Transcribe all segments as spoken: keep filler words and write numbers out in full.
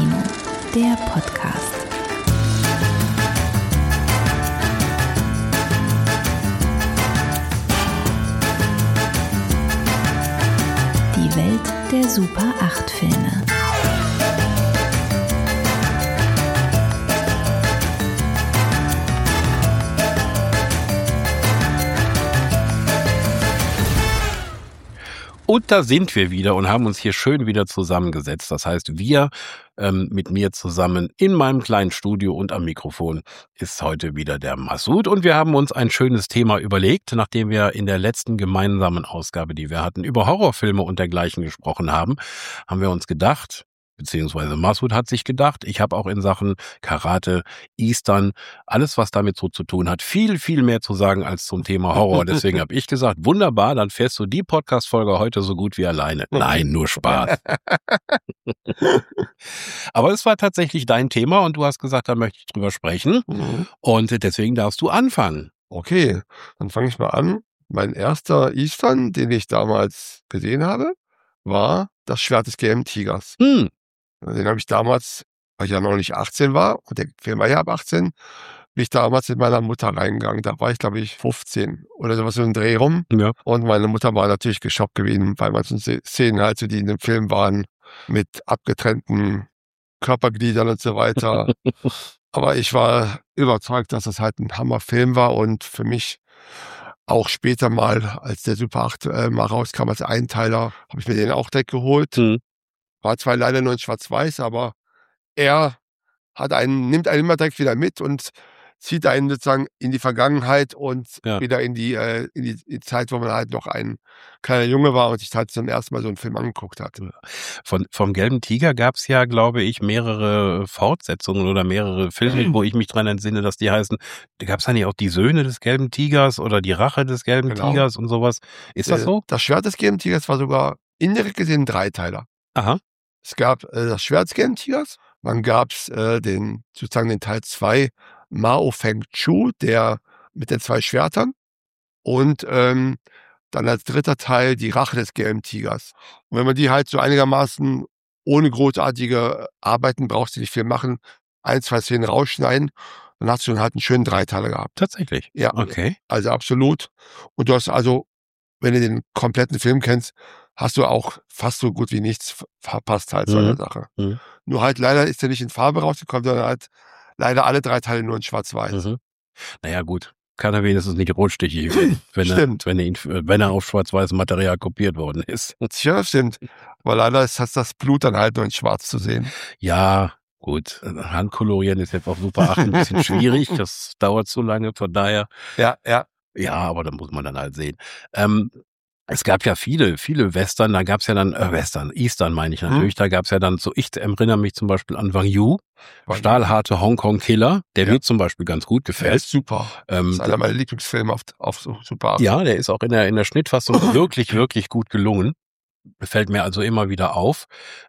Kino, der Podcast. Die Welt der Super acht Filme. Und da sind wir wieder und haben uns hier schön wieder zusammengesetzt. Das heißt, wir ähm, mit mir zusammen in meinem kleinen Studio und am Mikrofon ist heute wieder der Masud. Und wir haben uns ein schönes Thema überlegt, nachdem wir in der letzten gemeinsamen Ausgabe, die wir hatten, über Horrorfilme und dergleichen gesprochen haben, haben wir uns gedacht, beziehungsweise Masud hat sich gedacht, ich habe auch in Sachen Karate, Eastern, alles, was damit so zu tun hat, viel, viel mehr zu sagen als zum Thema Horror. Deswegen habe ich gesagt, wunderbar, dann fährst du die Podcast-Folge heute so gut wie alleine. Nein, nur Spaß. Aber es war tatsächlich dein Thema und du hast gesagt, da möchte ich drüber sprechen. Mhm. Und deswegen darfst du anfangen. Okay, dann fange ich mal an. Mein erster Eastern, den ich damals gesehen habe, war Das Schwert des gelben Tigers. Hm. Den habe ich damals, weil ich ja noch nicht achtzehn war, und der Film war ja ab achtzehn, bin ich damals mit meiner Mutter reingegangen. Da war ich, glaube ich, fünfzehn oder sowas, so ein Dreh rum. Ja. Und meine Mutter war natürlich geschockt gewesen, weil manche Szenen halt, so, die in dem Film waren, mit abgetrennten Körpergliedern und so weiter. Aber ich war überzeugt, dass das halt ein Hammerfilm war und für mich auch später mal, als der Super acht äh, mal rauskam als Einteiler, habe ich mir den auch direkt geholt. Hm. War zwar leider nur in Schwarz-Weiß, aber er hat einen, nimmt einen immer direkt wieder mit und zieht einen sozusagen in die Vergangenheit und Ja. wieder in die, äh, in die, die Zeit, wo man halt noch ein kleiner Junge war und sich halt zum ersten Mal so einen Film angeguckt hat. Von, vom Gelben Tiger gab es ja, glaube ich, mehrere Fortsetzungen oder mehrere Filme, wo ich mich dran entsinne, dass die heißen, da gab es ja nicht auch die Söhne des Gelben Tigers oder die Rache des Gelben Genau. Tigers und sowas. Ist das Äh, so? Das Schwert des gelben Tigers war sogar indirekt gesehen ein Dreiteiler. Aha. Es gab äh, das Schwert des gelben Tigers, dann gab es äh, den, sozusagen den Teil zwei, Mao Feng Chu, der mit den zwei Schwertern, und ähm, dann als dritter Teil die Rache des gelben Tigers. Und wenn man die halt so einigermaßen ohne großartige Arbeiten, brauchst du nicht viel machen, ein, zwei Szenen rausschneiden, dann hast du dann halt einen schönen Dreiteiler gehabt. Tatsächlich. Ja, Okay. also absolut. Und du hast also, wenn du den kompletten Film kennst, hast du auch fast so gut wie nichts verpasst halt, so Mhm. eine Sache. Mhm. Nur halt leider ist der nicht in Farbe rausgekommen, sondern halt leider alle drei Teile nur in Schwarz-Weiß. Mhm. Naja, gut. Kann er wenigstens nicht rotstichig werden, wenn er, Stimmt. wenn er, ihn, wenn er auf schwarz-weißem Material kopiert worden ist. Ja, stimmt. Aber leider ist das, das Blut dann halt nur in Schwarz zu sehen. Ja, gut. Handkolorieren ist jetzt auf Super acht ein bisschen schwierig. Das dauert zu lange, von daher. Ja, ja. Ja, aber da muss man dann halt sehen. Ähm, es gab ja viele, viele Western, da gab's ja dann, äh, Western, Eastern meine ich natürlich, Hm. da gab's ja dann so, ich erinnere mich zum Beispiel an Wang Yu, stahlharte Hongkong-Killer, der Ja. mir zum Beispiel ganz gut Der gefällt. ist super. Das Ähm, ist einer meiner Lieblingsfilme auf, auf Super acht. ja, der ist auch in der, in der Schnittfassung wirklich, wirklich gut gelungen. Fällt mir also immer wieder auf.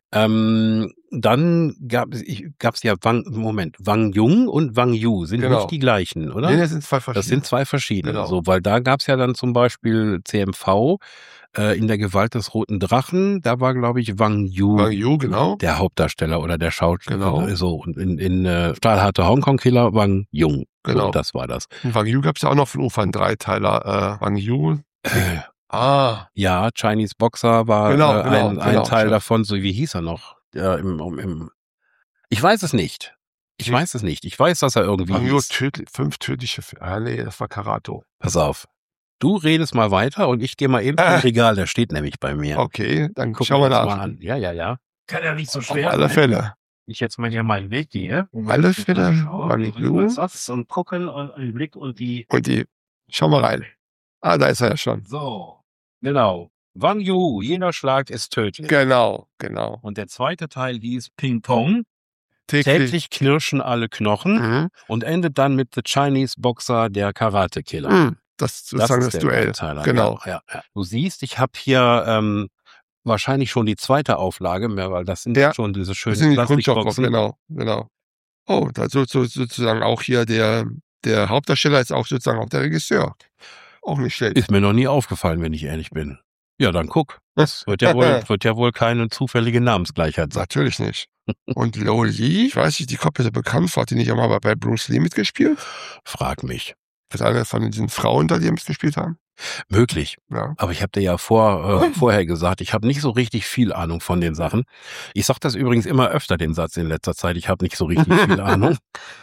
Ähm, dann gab es ich, gab's ja Wang, Moment, Wang Jung und Wang Yu sind Genau. nicht die gleichen, oder? Nee, das sind zwei Das verschiedene. sind zwei verschiedene. Genau. So, weil da gab's ja dann zum Beispiel C M V äh, in der Gewalt des Roten Drachen. Da war, glaube ich, Wang Yu Wang Yu, genau. der Hauptdarsteller oder der Schauspieler. Genau. So, und in, in äh, Stahlharte Hongkong-Killer Wang Jung. Genau. So, das war das. Und Wang Yu gab es ja auch noch von Ufer, einen Dreiteiler. Äh, Wang Yu. Äh, Ah, ja, Chinese Boxer war Genau, äh, genau, ein, ein genau, Teil ja. davon. So, wie hieß er noch? Ja, im, im, im Ich weiß es nicht. Ich Nee. weiß es nicht. Ich weiß, dass er irgendwie Wang Yu, hieß. tödlich, fünf tödliche Filme. Ah, nee, das war Karato. Pass auf. Du redest mal weiter und ich gehe mal eben zum Äh. Regal, der steht nämlich bei mir. Okay, dann Guck schauen wir mir das nach. mal an. Ja, ja, ja. Kann ja nicht so Auf schwer alle sein. Fälle. Ich jetzt mal hier meinen Weg gehe. Alle Fälle. Schauen, Wang Yu. Satz und gucken und einen Blick und die. Und die, schau mal rein. Ah, da ist er ja schon. So, genau. Wang Yu, jeder Schlag ist tödlich. Genau, genau. Und der zweite Teil hieß Ping Pong. Täglich. Täglich knirschen alle Knochen Mhm. und endet dann mit The Chinese Boxer, der Karate-Killer. Mhm. Das ist sozusagen das, der Duell. Dreiteiler. Genau. Ja, ja, ja. Du siehst, ich habe hier ähm, wahrscheinlich schon die zweite Auflage, mehr, weil das sind Ja. schon diese Das schönen sind die Plastikboxen. Kunststoffboxen, genau, genau. Oh, da so, so, sozusagen auch hier der, der Hauptdarsteller ist auch sozusagen auch der Regisseur. Auch nicht schlecht. Ist mir noch nie aufgefallen, wenn ich ehrlich bin. Ja, dann guck. Das wird ja wohl, wird ja wohl keine zufällige Namensgleichheit sein. Natürlich nicht. Und Lo Lee, ich weiß nicht, die kommt mir so bekannt vor, hat die nicht auch mal bei Bruce Lee mitgespielt? Frag mich. Das ist eine von diesen Frauen da, die mitgespielt haben. Möglich. Ja. Aber ich habe dir ja vor, äh, vorher gesagt, ich habe nicht so richtig viel Ahnung von den Sachen. Ich sage das übrigens immer öfter, den Satz in letzter Zeit, ich habe nicht so richtig viel Ahnung.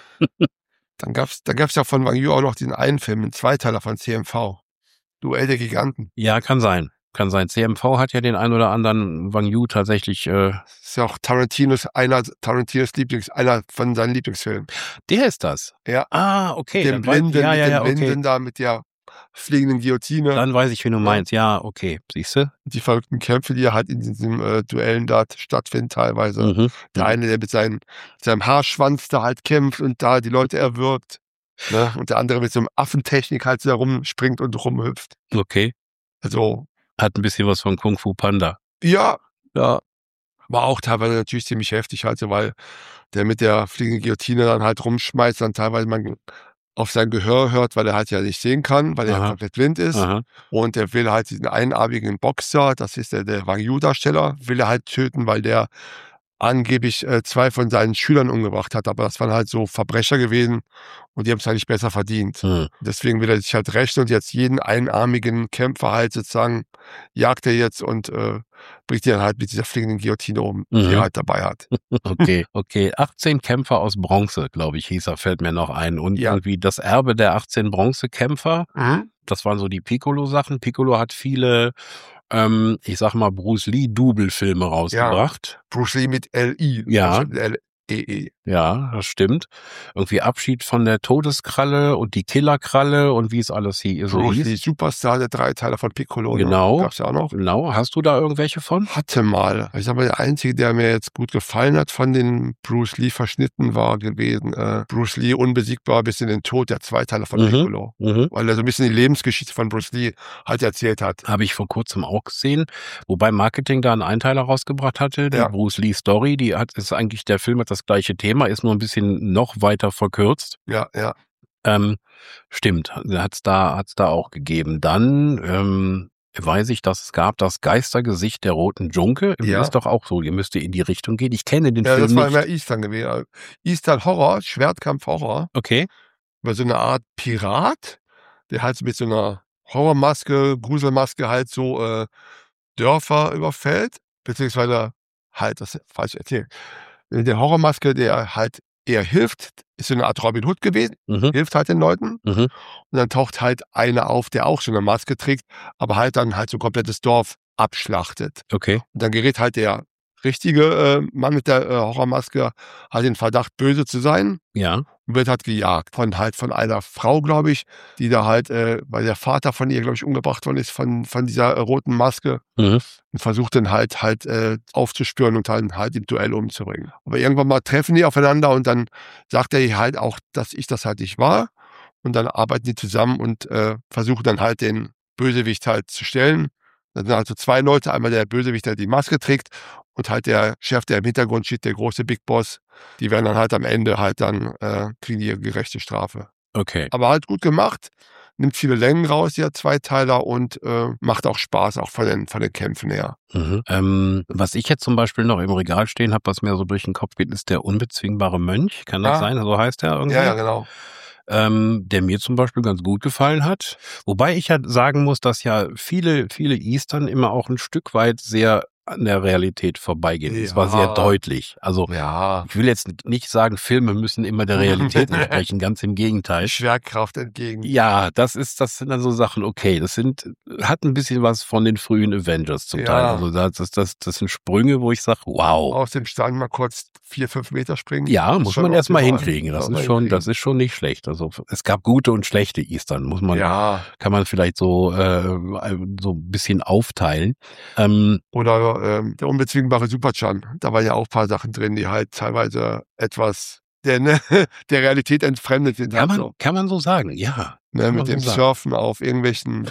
Dann gab's, da gab's ja von Wang Yu auch noch diesen einen Film, einen Zweiteiler von C M V. Duell der Giganten. Ja, kann sein. Kann sein. C M V hat ja den ein oder anderen Wang Yu tatsächlich. Äh, Das ist ja auch Tarantinos, einer Tarantinos Lieblings, einer von seinen Lieblingsfilmen. der ist das. Ja. Ah, okay. Den dann weiß- Blinden, ja, mit ja, dem ja, okay. Blinden da, mit der fliegenden Guillotine. Dann weiß ich, wie du meinst. Ja, okay. Siehst du? Die verrückten Kämpfe, die halt in diesen äh, Duellen da stattfinden teilweise. Mhm. Der eine, der mit, seinen, mit seinem Haarschwanz da halt kämpft und da die Leute erwürgt. Ne? Und der andere mit so einem Affentechnik halt so da rumspringt und rumhüpft. Okay. Also, Hat ein bisschen was von Kung Fu Panda. ja, Ja. war auch teilweise natürlich ziemlich heftig halt so, weil der mit der fliegenden Guillotine dann halt rumschmeißt, dann teilweise man auf sein Gehör hört, weil er halt ja nicht sehen kann, weil er Aha. ja komplett blind ist. Aha. Und er will halt diesen einarmigen Boxer, das ist der, der Wang Yu-Darsteller, will er halt töten, weil der angeblich äh, zwei von seinen Schülern umgebracht hat. Aber das waren halt so Verbrecher gewesen und die haben es halt nicht besser verdient. Hm. Deswegen will er sich halt rächen und jetzt jeden einarmigen Kämpfer halt sozusagen jagt er jetzt und äh, bringt ihn dann halt mit dieser fliegenden Guillotine um, die Mhm. er halt dabei hat. Okay, okay. achtzehn Kämpfer aus Bronze, glaube ich, hieß er, fällt mir noch ein. Und Ja. irgendwie das Erbe der achtzehn Bronzekämpfer, das waren so die Piccolo-Sachen. Piccolo hat viele, ähm, ich sag mal, Bruce Lee-Double-Filme rausgebracht. Bruce Lee mit L I. Ja. anstatt mit L E E. Ja, das stimmt. Irgendwie Abschied von der Todeskralle und die Killerkralle und wie es alles hier so Bruce hieß. Lee, Superstar, der Dreiteiler von Piccolo. ne? Genau. Gab's ja auch noch. Genau. Hast du da irgendwelche von? Hatte mal. Ich sag mal, der einzige, der mir jetzt gut gefallen hat von den Bruce Lee Verschnitten war gewesen, äh, Bruce Lee unbesiegbar bis in den Tod, der Zweiteiler von Mhm. Piccolo. Mhm. Weil er so ein bisschen die Lebensgeschichte von Bruce Lee halt erzählt hat. Habe ich vor kurzem auch gesehen, wobei Marketing da einen Einteiler rausgebracht hatte, die Ja. Bruce Lee Story, die hat, ist eigentlich, der Film hat das gleiche Thema, ist nur ein bisschen noch weiter verkürzt. Ja, ja. Ähm, stimmt, hat's da, hat's da auch gegeben. Dann, ähm, weiß ich, dass es gab das Geistergesicht der roten Junke. Ja. Ist doch auch so, ihr müsst in die Richtung gehen. Ich kenne den Ja, Film das war nicht. immer Eastern gewesen. Eastern Horror, Schwertkampf Horror. Okay. Über so eine Art Pirat, der halt so mit so einer Horrormaske, Gruselmaske halt so äh, Dörfer überfällt, beziehungsweise halt, das ist falsch erzählt. Der Horrormaske, der halt eher hilft, ist so eine Art Robin Hood gewesen, Mhm. hilft halt den Leuten. Mhm. Und dann taucht halt einer auf, der auch so eine Maske trägt, aber halt dann halt so ein komplettes Dorf abschlachtet. Okay. Und dann gerät halt der richtige äh, Mann mit der äh, Horrormaske halt den Verdacht, böse zu sein. Ja. Und wird halt gejagt von halt von einer Frau, glaube ich, die da halt, äh, weil der Vater von ihr, glaube ich, umgebracht worden ist von, von dieser äh, roten Maske Mhm. und versucht dann halt halt äh, aufzuspüren und halt, halt im Duell umzubringen. Aber irgendwann mal treffen die aufeinander und dann sagt er ihr halt auch, dass ich das halt nicht war. Und dann arbeiten die zusammen und äh, versuchen dann halt den Bösewicht halt zu stellen. Das sind also zwei Leute, einmal der Bösewicht, der die Maske trägt und halt der Chef, der im Hintergrund steht, der große Big Boss. Die werden dann halt am Ende halt dann, äh, kriegen die ihre gerechte Strafe. Okay. Aber halt gut gemacht, nimmt viele Längen raus, der Zweiteiler und äh, macht auch Spaß, auch von den, von den Kämpfen her. Mhm. Ähm, was ich jetzt zum Beispiel noch im Regal stehen habe, was mir so durch den Kopf geht, ist der unbezwingbare Mönch. Kann das Ah. sein? So heißt der irgendwie? Ja, ja, genau. ähm, der mir zum Beispiel ganz gut gefallen hat. Wobei ich ja sagen muss, dass ja viele, viele Eastern immer auch ein Stück weit sehr an der Realität vorbeigehen. Es war sehr Ja. deutlich. Also Ja, ich will jetzt nicht sagen, Filme müssen immer der Realität entsprechen, ganz im Gegenteil. Schwerkraft entgegen. Ja, das ist, das sind dann so Sachen, okay, das sind, hat ein bisschen was von den frühen Avengers zum Ja. Teil. Also das, das, das, das sind Sprünge, wo ich sage, wow. Aus dem Stand mal kurz vier, fünf Meter springen. Ja, muss Schon man erstmal optimal. hinkriegen. Das Muss man ist schon, hinkriegen. das ist schon nicht schlecht. Also es gab gute und schlechte Eastern, muss man, Ja, kann man vielleicht so, äh, so ein bisschen aufteilen. Ähm, oder ähm, der unbezwingbare Superchan. Da waren ja auch ein paar Sachen drin, die halt teilweise etwas der, ne, der Realität entfremdet sind. kann Halt man, so, kann man so sagen, ja. ne, kann mit man so dem sagen. Surfen auf irgendwelchen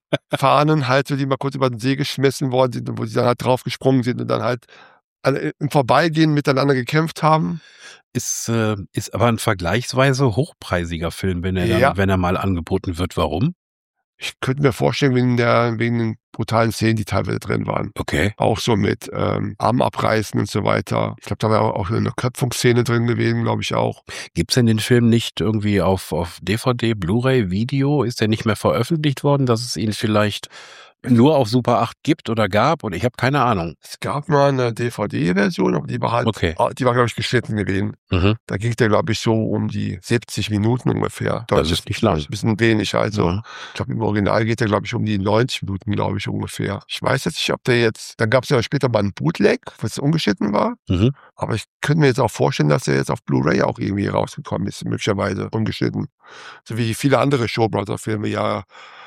Fahnen halt, so, die mal kurz über den See geschmissen worden sind und wo sie dann halt draufgesprungen sind und dann halt alle im Vorbeigehen miteinander gekämpft haben. Ist, äh, ist aber ein vergleichsweise hochpreisiger Film, wenn er, Ja. dann, wenn er mal angeboten wird. Warum? Ich könnte mir vorstellen, wegen der, wegen den brutalen Szenen, die teilweise drin waren. Okay. Auch so mit ähm, Arm abreißen und so weiter. Ich glaube, da war auch eine Köpfungsszene drin gewesen, glaube ich auch. Gibt's denn den Film nicht irgendwie auf, auf D V D, Blu-ray, Video? Ist der nicht mehr veröffentlicht worden, dass es ihn vielleicht nur auf Super acht gibt oder gab? Und ich habe keine Ahnung. Es gab mal eine D V D-Version, aber die war halt, Okay. die war, glaube ich, geschnitten gewesen. Mhm. Da ging der, glaube ich, so um die siebzig Minuten ungefähr. Das ist nicht lang. Das ist ein bisschen wenig. Also, Ja. ich glaube, im Original geht der, glaube ich, um die neunzig Minuten, glaube ich, ungefähr. Ich weiß jetzt nicht, ob der jetzt, dann gab es ja später mal einen Bootleg, was ungeschnitten war. Mhm. Aber ich könnte mir jetzt auch vorstellen, dass er jetzt auf Blu-ray auch irgendwie rausgekommen ist, möglicherweise ungeschnitten. So wie viele andere Showbrother-Filme ja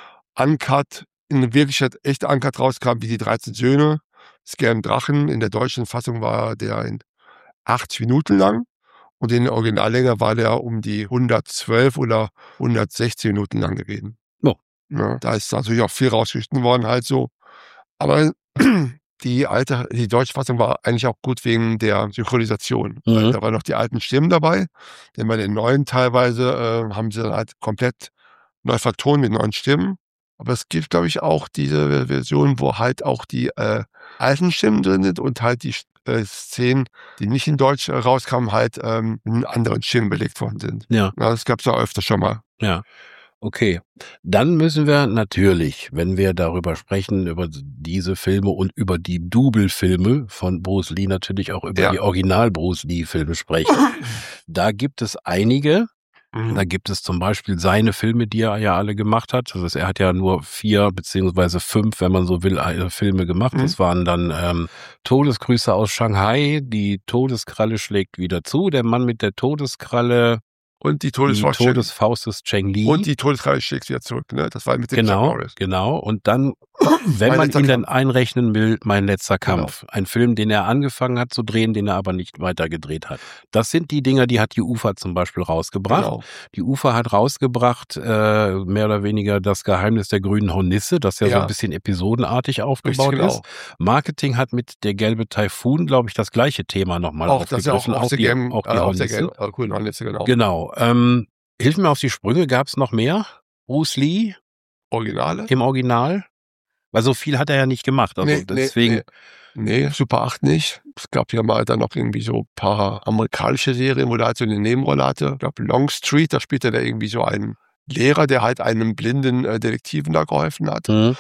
uncut, in Wirklichkeit echt uncut rauskam, wie die dreizehn Söhne, Scam Drachen. In der deutschen Fassung war der in achtzig Minuten lang und in der Originallänge war der um die hundertzwölf oder hundertsechzehn Minuten lang gewesen. Oh. Ja, da ist natürlich auch viel rausgeschnitten worden, halt so. Aber die alte, die deutsche Fassung war eigentlich auch gut wegen der Synchronisation. Mhm. Weil da waren noch die alten Stimmen dabei, denn bei den neuen teilweise äh, haben sie dann halt komplett neu vertont mit neuen Stimmen. Aber es gibt, glaube ich, auch diese Version, wo halt auch die äh, alten Stimmen drin sind und halt die äh, Szenen, die nicht in Deutsch äh, rauskamen, halt ähm, in anderen Stimmen belegt worden sind. Ja. Ja, das gab es ja öfter schon mal. Ja. Okay. Dann müssen wir natürlich, wenn wir darüber sprechen, über diese Filme und über die Double-Filme von Bruce Lee, natürlich auch über Ja. die Original-Bruce Lee-Filme sprechen. Da gibt es einige. Da gibt es zum Beispiel seine Filme, die er ja alle gemacht hat. Also er hat ja nur vier beziehungsweise fünf, wenn man so will, Filme gemacht. Mhm. Das waren dann ähm, Todesgrüße aus Shanghai, die Todeskralle schlägt wieder zu, der Mann mit der Todeskralle, Und die die Todesfaust Todesfaust des Cheng Li. und die Todeskralle schlägt wieder zurück. Ne? Das war mit dem Chuck Genau, Norris. genau. Und dann, wenn Mein man letzter ihn dann Kampf. einrechnen will, Mein letzter Genau. Kampf. Ein Film, den er angefangen hat zu drehen, den er aber nicht weiter gedreht hat. Das sind die Dinger, die hat die U F A zum Beispiel rausgebracht. Genau. Die U F A hat rausgebracht, äh, mehr oder weniger das Geheimnis der grünen Hornisse, das ja, so Ja. ein bisschen episodenartig aufgebaut Richtig, genau. ist. Marketing hat mit Der gelbe Taifun, glaube ich, das gleiche Thema nochmal Auch das ist ja auch, aufgegriffen. auch, sehr die, gern, auch die äh, auch sehr Hornisse. gern, äh, cool, Hornisse, genau. Genau. Ähm, hilf mir auf die Sprünge, gab es noch mehr? Bruce Lee Originale? im Original? Weil so viel hat er ja nicht gemacht. Also Nee, nee, deswegen. nee. Nee, Super acht nicht. Es gab ja mal dann noch irgendwie so ein paar amerikanische Serien, wo der halt so eine Nebenrolle hatte. Ich glaube, Longstreet, da spielte der irgendwie so einen Lehrer, der halt einem blinden äh, Detektiven da geholfen hat. Mhm.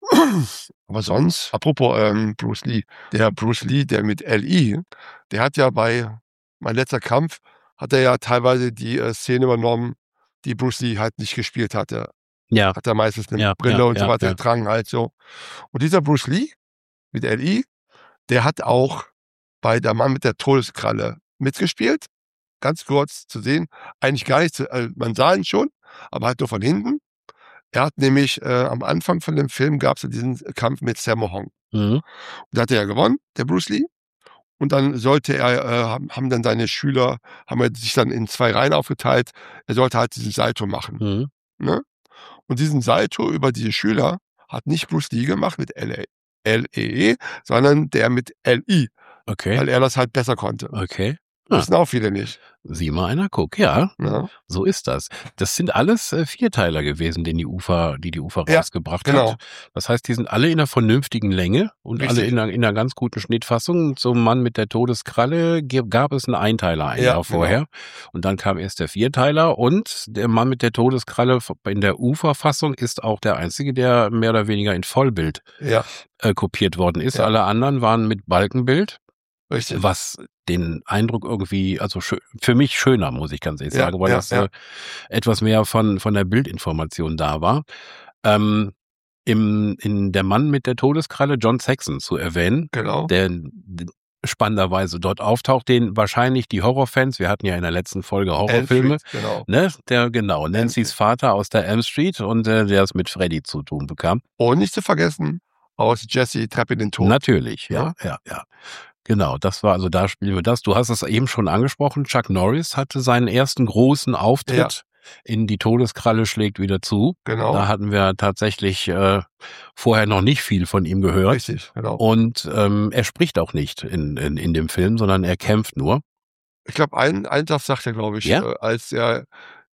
Aber sonst, apropos ähm, Bruce Lee, der Bruce Lee, der mit L I, der hat ja bei Mein letzter Kampf, hat er ja teilweise die äh, Szene übernommen, die Bruce Lee halt nicht gespielt hatte. Ja. Hat er meistens eine Ja, Brille ja, und so ja, weiter ja. getragen halt so. Und dieser Bruce Lee mit L I, der hat auch bei Der Mann mit der Todeskralle mitgespielt. Ganz kurz zu sehen. Eigentlich gar nicht, äh, man sah ihn schon, aber halt nur von hinten. Er hat nämlich äh, am Anfang von dem Film gab es ja diesen Kampf mit Sammo Hung. Mhm. Und da hat er ja gewonnen, der Bruce Lee. Und dann sollte er, äh, haben, haben dann seine Schüler, haben er sich dann in zwei Reihen aufgeteilt. Er sollte halt diesen Salto machen. Mhm. Ne? Und diesen Salto über diese Schüler hat nicht Bruce Lee gemacht mit L E E, sondern der mit L I, Okay. weil er das halt besser konnte. Okay. Das Ah. wissen auch viele nicht. Sieh mal einer, guck, ja. Ne? So ist das. Das sind alles äh, Vierteiler gewesen, den die U F A, die die U F A Ja, rausgebracht genau. hat. Das heißt, die sind alle in einer vernünftigen Länge und alle Richtig. in einer, in einer ganz guten Schnittfassung. Zum Mann mit der Todeskralle ge- gab es einen Einteiler ein Ja, Jahr vorher. Und dann kam erst der Vierteiler und der Mann mit der Todeskralle in der U F A-Fassung ist auch der einzige, der mehr oder weniger in Vollbild Ja, äh, kopiert worden ist. Ja. Alle anderen waren mit Balkenbild, richtig. was den Eindruck irgendwie, also schö- für mich schöner, muss ich ganz ehrlich Ja, sagen, weil ja, das ja. äh, etwas mehr von von der Bildinformation da war. Ähm, im in Der Mann mit der Todeskralle, John Saxon zu erwähnen, Genau. der d- spannenderweise dort auftaucht, den wahrscheinlich die Horrorfans, wir hatten ja in der letzten Folge Horrorfilme, Elm Street, Genau. ne, der genau, Nancy's Street. Vater aus der Elm Street und äh, der es mit Freddy zu tun bekam. Und nicht zu vergessen, aus Jesse Treppe in den Tod. Natürlich, ja, ja, ja. Genau, das war, also da spielen wir das. Du hast es eben schon angesprochen, Chuck Norris hatte seinen ersten großen Auftritt in Die Todeskralle schlägt wieder zu. Genau. Da hatten wir tatsächlich äh, vorher noch nicht viel von ihm gehört. Richtig, genau. Und ähm, er spricht auch nicht in, in, in dem Film, sondern er kämpft nur. Ich glaube, einen, einen Satz sagt er, glaube ich, Ja? äh, als er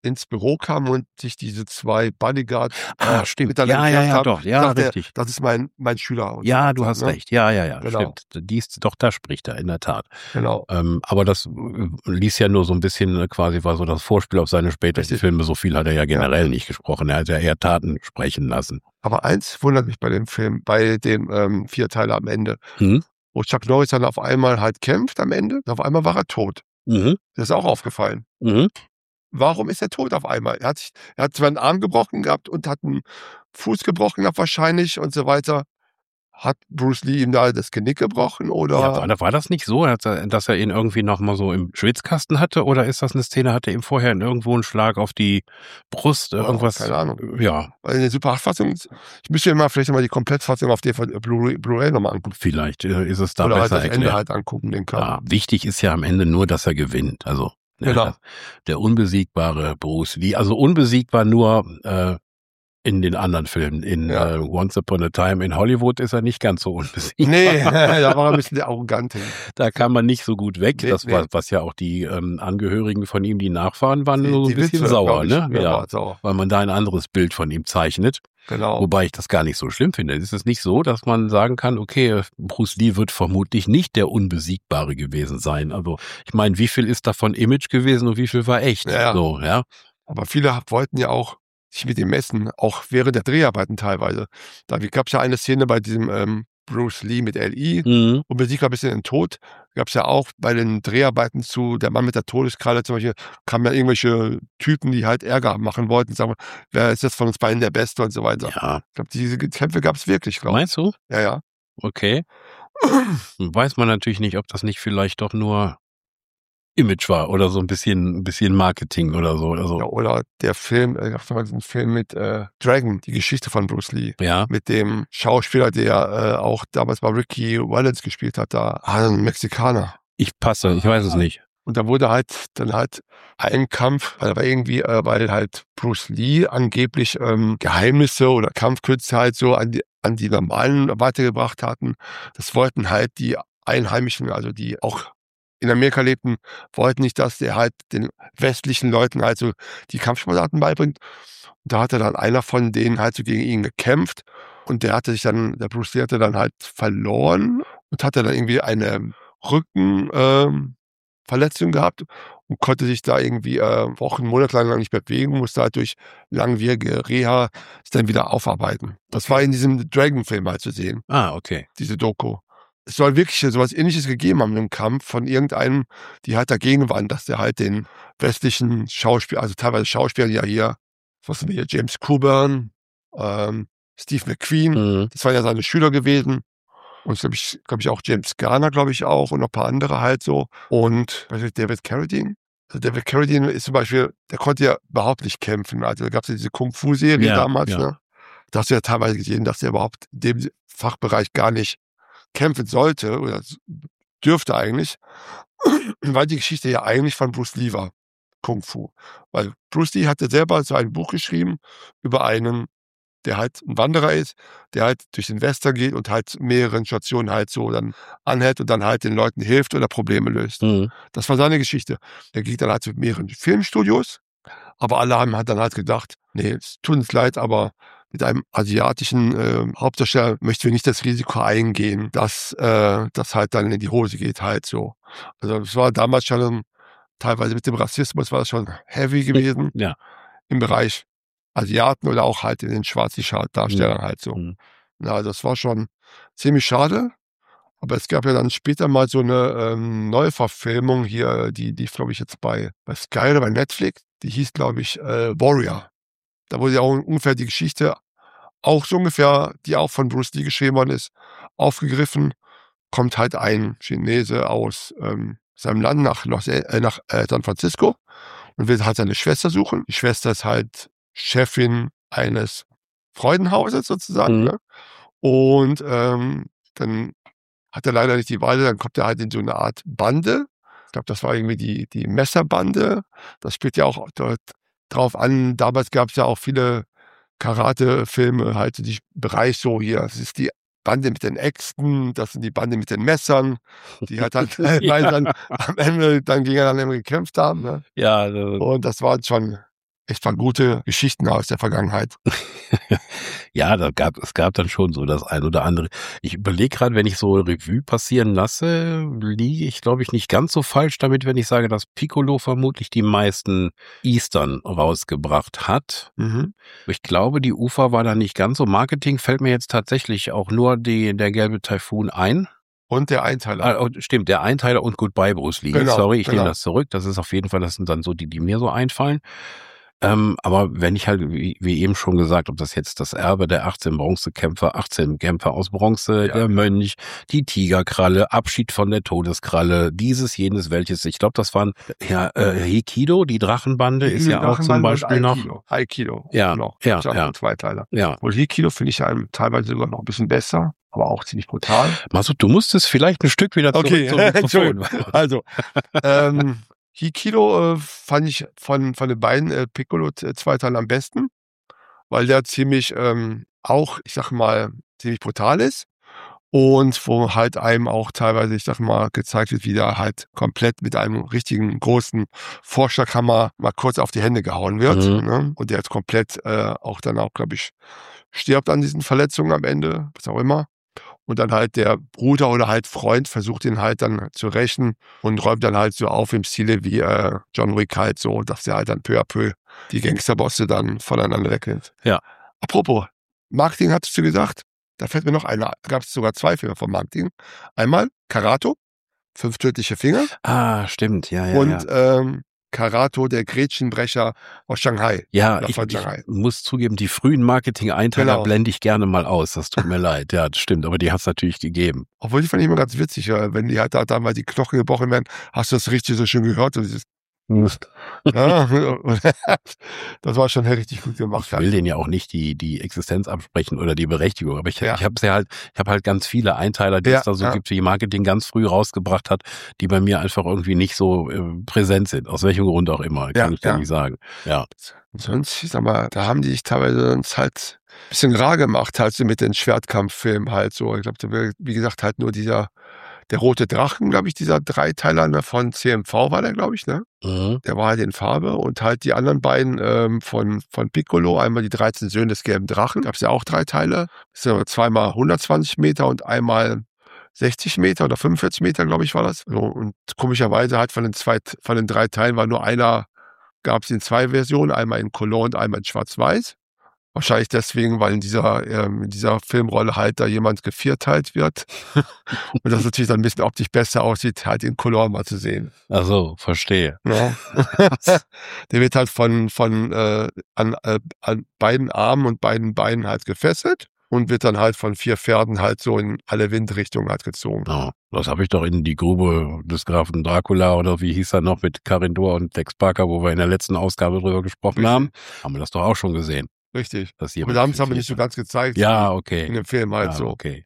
ins Büro kam und sich diese zwei Bodyguards ah, äh, stimmt. miteinander Ja, ja, gekämpft ja, haben, doch. Ja, sagt er, richtig. das ist mein, mein Schüler. Und so Ja, weiter, du hast ne? recht. Ja, ja, ja, Genau. stimmt. Die ist, doch, da spricht er, in der Tat. Genau. Ähm, aber das äh, ließ ja nur so ein bisschen, äh, quasi war so das Vorspiel auf seine späteren Richtig. Filme. So viel hat er ja generell nicht gesprochen. Er hat ja eher Taten sprechen lassen. Aber eins wundert mich bei dem Film, bei dem ähm, Vierteiler am Ende, Mhm. wo Chuck Norris dann auf einmal halt kämpft am Ende, und auf einmal war er tot. Mhm. Das ist auch aufgefallen. Mhm. Warum ist er tot auf einmal? Er hat, sich, er hat zwar einen Arm gebrochen gehabt und hat einen Fuß gebrochen gehabt wahrscheinlich und so weiter. Hat Bruce Lee ihm da das Genick gebrochen oder? Ja, war, war das nicht so, dass er ihn irgendwie noch mal so im Schwitzkasten hatte? Oder ist das eine Szene, hatte ihm vorher irgendwo einen Schlag auf die Brust, Oh, irgendwas? keine Ahnung. Ja. Weil in der Super acht Fassung, ich müsste mir mal vielleicht mal die Komplettfassung auf D V D, Blu-ray Blu-ray nochmal angucken. Vielleicht äh, ist es da Oder halt besser das erklärt. Ende halt angucken, den Kampf. Ja, wichtig ist ja am Ende nur, dass er gewinnt. Also ja, Genau. der unbesiegbare Bruce Lee. Also unbesiegbar nur äh, in den anderen Filmen. In Ja. äh, Once Upon a Time in Hollywood ist er nicht ganz so unbesiegbar. Nee, da war er ein bisschen der Arrogante. Da kam man nicht so gut weg. Nee, das nee. war, was ja auch die ähm, Angehörigen von ihm, die Nachfahren, waren so ein bisschen Witwe, sauer, glaub ich, ne? ja, Ja, war sauer. weil man da ein anderes Bild von ihm zeichnet. Genau. Wobei ich das gar nicht so schlimm finde. Es ist nicht so, dass man sagen kann, okay, Bruce Lee wird vermutlich nicht der Unbesiegbare gewesen sein. Also ich meine, wie viel ist davon Image gewesen und wie viel war echt? Ja. So, ja. Aber viele wollten ja auch sich mit ihm messen, auch während der Dreharbeiten teilweise. Da gab es ja eine Szene bei diesem ähm, Bruce Lee mit L I, Mhm. unbesiegbar bis in den Tod. Gab es ja auch bei den Dreharbeiten zu Der Mann mit der Todeskralle zum Beispiel, kamen ja irgendwelche Typen, die halt Ärger machen wollten, sagen, wer ist jetzt von uns beiden der Beste und so weiter. Ja. Ich glaube, diese Kämpfe gab es wirklich, glaube ich. Meinst du? Ja, ja. Okay. Weiß man natürlich nicht, ob das nicht vielleicht doch nur Image war oder so ein bisschen, ein bisschen Marketing oder so. Also, Ja, oder der Film, äh, gab es mal diesen Film mit äh, Dragon, die Geschichte von Bruce Lee. ja. Mit dem Schauspieler, der äh, auch damals bei Ricky Wallace gespielt hat, da ah, ein Mexikaner. Ich passe, ich weiß es nicht. Und da wurde halt dann halt ein Kampf, weil aber irgendwie, äh, weil halt Bruce Lee angeblich ähm, Geheimnisse oder Kampfkünste halt so an die, an die Normalen weitergebracht hatten. Das wollten halt die Einheimischen, also die auch in Amerika lebten, wollten nicht, dass der halt den westlichen Leuten halt so die Kampfsportarten beibringt. Und da hatte dann einer von denen halt so gegen ihn gekämpft und der hatte sich dann, der Bruce Lee hatte dann halt verloren und hatte dann irgendwie eine Rücken, ähm, Verletzung gehabt und konnte sich da irgendwie äh, Wochen, Monate lang nicht bewegen, musste halt durch langwierige Reha es dann wieder aufarbeiten. Das war in diesem Dragon-Film halt zu sehen, Ah, okay. diese Doku. Es soll wirklich sowas Ähnliches gegeben haben im Kampf von irgendeinem, die halt dagegen waren, dass der halt den westlichen Schauspieler, also teilweise Schauspieler, ja hier, was sind wir hier, James Coburn, ähm, Steve McQueen, Mhm. das waren ja seine Schüler gewesen. Und glaube ich, glaube ich auch James Garner, glaube ich auch, und noch ein paar andere halt so. Und weiß ich, David Carradine. Also David Carradine ist zum Beispiel, der konnte ja überhaupt nicht kämpfen. Also da gab es ja diese Kung-Fu-Serie Ja, damals, ja. ne? Da hast du ja teilweise gesehen, dass der überhaupt in dem Fachbereich gar nicht kämpfen sollte oder dürfte eigentlich, weil die Geschichte ja eigentlich von Bruce Lee war, Kung Fu. Weil Bruce Lee hatte selber so ein Buch geschrieben über einen, der halt ein Wanderer ist, der halt durch den Western geht und halt mehreren Stationen halt so dann anhält und dann halt den Leuten hilft oder Probleme löst. Mhm. Das war seine Geschichte. Der geht dann halt zu mehreren Filmstudios, aber alle haben halt dann halt gedacht, nee, es tut uns leid, aber mit einem asiatischen äh, Hauptdarsteller möchten wir nicht das Risiko eingehen, dass äh, das halt dann in die Hose geht halt so. Also es war damals schon teilweise mit dem Rassismus war das schon heavy gewesen Ja. im Bereich Asiaten oder auch halt in den schwarzen Darstellern Mhm. halt so. Mhm. Na, das war schon ziemlich schade. Aber es gab ja dann später mal so eine ähm, Neuverfilmung hier, die die glaube ich jetzt bei bei Sky oder bei Netflix, die hieß glaube ich äh, Warrior. Da wurde ja auch ungefähr die Geschichte, auch so ungefähr, die auch von Bruce Lee geschrieben worden ist, aufgegriffen. Kommt halt ein Chinese aus ähm, seinem Land nach, Los, äh, nach äh, San Francisco und will halt seine Schwester suchen. Die Schwester ist halt Chefin eines Freudenhauses sozusagen. Mhm. Ne? Und ähm, dann hat er leider nicht die Wahl, dann kommt er halt in so eine Art Bande. Ich glaube, das war irgendwie die, die Messerbande. Das spielt ja auch dort drauf an. Damals gab es ja auch viele Karate-Filme, halt die Bereich so hier. Das ist die Bande mit den Äxten, das sind die Bande mit den Messern, die halt dann teilweise dann am Ende dann gegeneinander gekämpft haben. Ne? Ja, also, Und das war schon echt mal gute Geschichten aus der Vergangenheit. Ja, da gab, es gab dann schon so das ein oder andere. Ich überlege gerade, wenn ich so Revue passieren lasse, liege ich, glaube ich, nicht ganz so falsch damit, wenn ich sage, dass Piccolo vermutlich die meisten Eastern rausgebracht hat. Mhm. Ich glaube, die U F A war da nicht ganz so. Marketing fällt mir jetzt tatsächlich auch nur die, der gelbe Taifun ein. Und der Einteiler. Ah, oh, stimmt, der Einteiler und Goodbye Bruce Lee. Genau, Sorry, ich genau. nehme das zurück. Das ist auf jeden Fall, das sind dann so die, die mir so einfallen. Ähm, aber wenn ich halt, wie, wie eben schon gesagt, ob das jetzt das Erbe der achtzehn Bronzekämpfer, achtzehn Kämpfer aus Bronze, Ja. der Mönch, die Tigerkralle, Abschied von der Todeskralle, dieses, jenes, welches, ich glaube, das waren, ja, äh, Hekido, die Drachenbande, ist ja auch zum Beispiel noch. Aikido. Aikido. Ja, Noch. ja, Ich hab ja. noch Zweiteiler. Ja. Und Aikido finde ich einem teilweise sogar noch ein bisschen besser, aber auch ziemlich brutal. Masud, du musstest vielleicht ein Stück wieder zurück Okay, zum Mikrofon. Entschuldigung. Also, ähm, Aikido äh, fand ich von, von den beiden äh, Piccolo-Zweiteilen am besten, weil der ziemlich ähm, auch, ich sag mal, ziemlich brutal ist und wo halt einem auch teilweise, ich sag mal, gezeigt wird, wie der halt komplett mit einem richtigen großen Vorschlaghammer mal kurz auf die Hände gehauen wird. Mhm. Ne? Und der jetzt komplett äh, auch dann auch, glaube ich, stirbt an diesen Verletzungen am Ende, was auch immer. Und dann halt der Bruder oder halt Freund versucht ihn halt dann zu rächen und räumt dann halt so auf im Stile wie äh, John Wick halt so, dass er halt dann peu à peu die Gangsterbosse dann voneinander wegnimmt. Ja. Apropos, Marketing hattest du gesagt, da fällt mir noch einer, gab es sogar zwei Filme von Marketing. Einmal Karato, fünf tödliche Finger Ah, stimmt, ja, ja, und ja. ähm, Karato, der Gretchenbrecher aus Shanghai. Ja, Oder ich, von ich Shanghai. muss zugeben, die frühen Marketing-Einteiler Genau. blende ich gerne mal aus. Das tut mir leid. Ja, das stimmt. Aber die hat es natürlich gegeben. Obwohl, die fand ich immer ganz witzig, ja, wenn die halt da, da mal die Knochen gebrochen werden, hast du das richtig so schön gehört und dieses, ja, das war schon richtig gut gemacht. Ich will denen ja auch nicht die, die Existenz absprechen oder die Berechtigung. Aber ich, Ja. ich habe ja halt, ich habe halt ganz viele Einteiler, die Ja, es da so ja. gibt, die Marketing ganz früh rausgebracht hat, die bei mir einfach irgendwie nicht so äh, präsent sind. Aus welchem Grund auch immer. Kann Ja, ich dir ja. nicht sagen. Ja. Und sonst, ich sag mal, da haben die sich teilweise uns halt ein bisschen rar gemacht, halt so mit den Schwertkampffilmen halt so. Ich glaube, wie gesagt, halt nur dieser, der rote Drachen, glaube ich, dieser Dreiteiler ne, von C M V war der, glaube ich, ne? Mhm. Der war halt in Farbe und halt die anderen beiden ähm, von, von Piccolo, einmal die dreizehn Söhne des gelben Drachen, gab es ja auch drei Teile. Das sind aber zweimal hundertzwanzig Meter und einmal sechzig Meter oder fünfundvierzig Meter, glaube ich, war das. So, und komischerweise halt von den zwei, von den drei Teilen war nur einer, gab es in zwei Versionen, einmal in Color und einmal in Schwarz-Weiß. Wahrscheinlich deswegen, weil in dieser, ähm, in dieser Filmrolle halt da jemand gevierteilt wird. Und das natürlich dann ein bisschen optisch besser aussieht, halt in Color mal zu sehen. Ach so, verstehe. Ja. Der wird halt von, von äh, an, äh, an beiden Armen und beiden Beinen halt gefesselt und wird dann halt von vier Pferden halt so in alle Windrichtungen halt gezogen. Ja, das habe ich doch in die Grube des Grafen Dracula oder wie hieß er noch mit Karin Dohr und Tex Parker, wo wir in der letzten Ausgabe drüber gesprochen Richtig. haben, haben wir das doch auch schon gesehen. Richtig. Dass Aber jemand da haben sie aber für nicht so vier- ganz gezeigt. Ja, okay. In dem Film halt Ja, so. okay.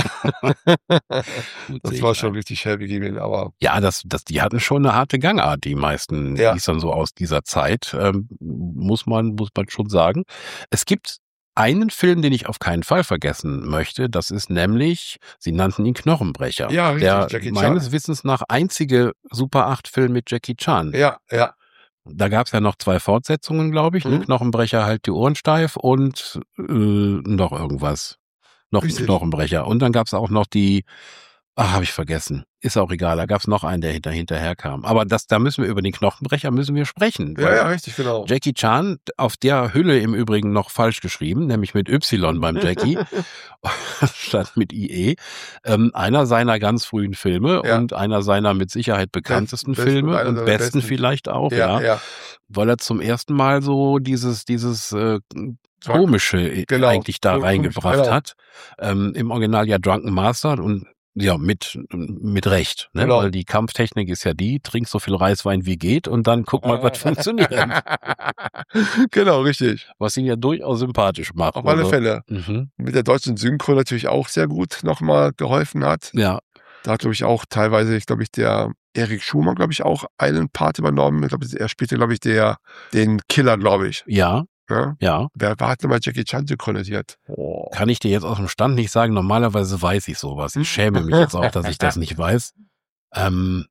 Gut, Das sehe war ich schon ein. richtig heavy gewesen, aber Ja, das, das, die hatten schon eine harte Gangart, die meisten, Ja. die ist dann so aus dieser Zeit, ähm, muss man, muss man schon sagen. Es gibt einen Film, den ich auf keinen Fall vergessen möchte, das ist nämlich, sie nannten ihn Knochenbrecher. Ja, richtig, Der Jackie Chan. meines Wissens nach einzige Super acht Film mit Jackie Chan. ja, ja. Da gab es ja noch zwei Fortsetzungen, glaube ich. Ne? Mhm. Knochenbrecher halt die Ohren steif und äh, noch irgendwas. Noch ein Richtig. Knochenbrecher. Und dann gab es auch noch die, ach, habe ich vergessen. Ist auch egal. Da gab es noch einen, der hinter, hinterher kam. Aber das, da müssen wir über den Knochenbrecher müssen wir sprechen. Ja, weil ja, richtig, genau. Jackie Chan, auf der Hülle im Übrigen noch falsch geschrieben, nämlich mit Y beim Jackie, statt mit I E. Ähm, einer seiner ganz frühen Filme Ja. und einer seiner mit Sicherheit bekanntesten Besten- Filme einer und seiner besten, besten. vielleicht auch, Ja, ja, ja. weil er zum ersten Mal so dieses, dieses äh, komische Genau. eigentlich da Komisch, reingebracht genau. hat. Ähm, Im Original ja Drunken Master und ja, mit, mit Recht, ne? Genau. Weil die Kampftechnik ist ja die, trink so viel Reiswein wie geht und dann guck mal, was funktioniert. Genau, richtig. Was ihn ja durchaus sympathisch macht. Auf alle Also, Fälle. Mhm. Mit der deutschen Synchro natürlich auch sehr gut nochmal geholfen hat. Ja, Da hat, glaube ich, auch teilweise, ich glaube ich, der Erik Schumann, glaube ich, auch einen Part übernommen. Ich glaube, er spielte, glaube ich, der, den Killer, glaube ich. ja, Ja? ja. Wer hat nochmal Jackie Chan synchronisiert? Oh. Kann ich dir jetzt aus dem Stand nicht sagen. Normalerweise weiß ich sowas. Ich schäme mich jetzt auch, dass ich das nicht weiß. Ähm,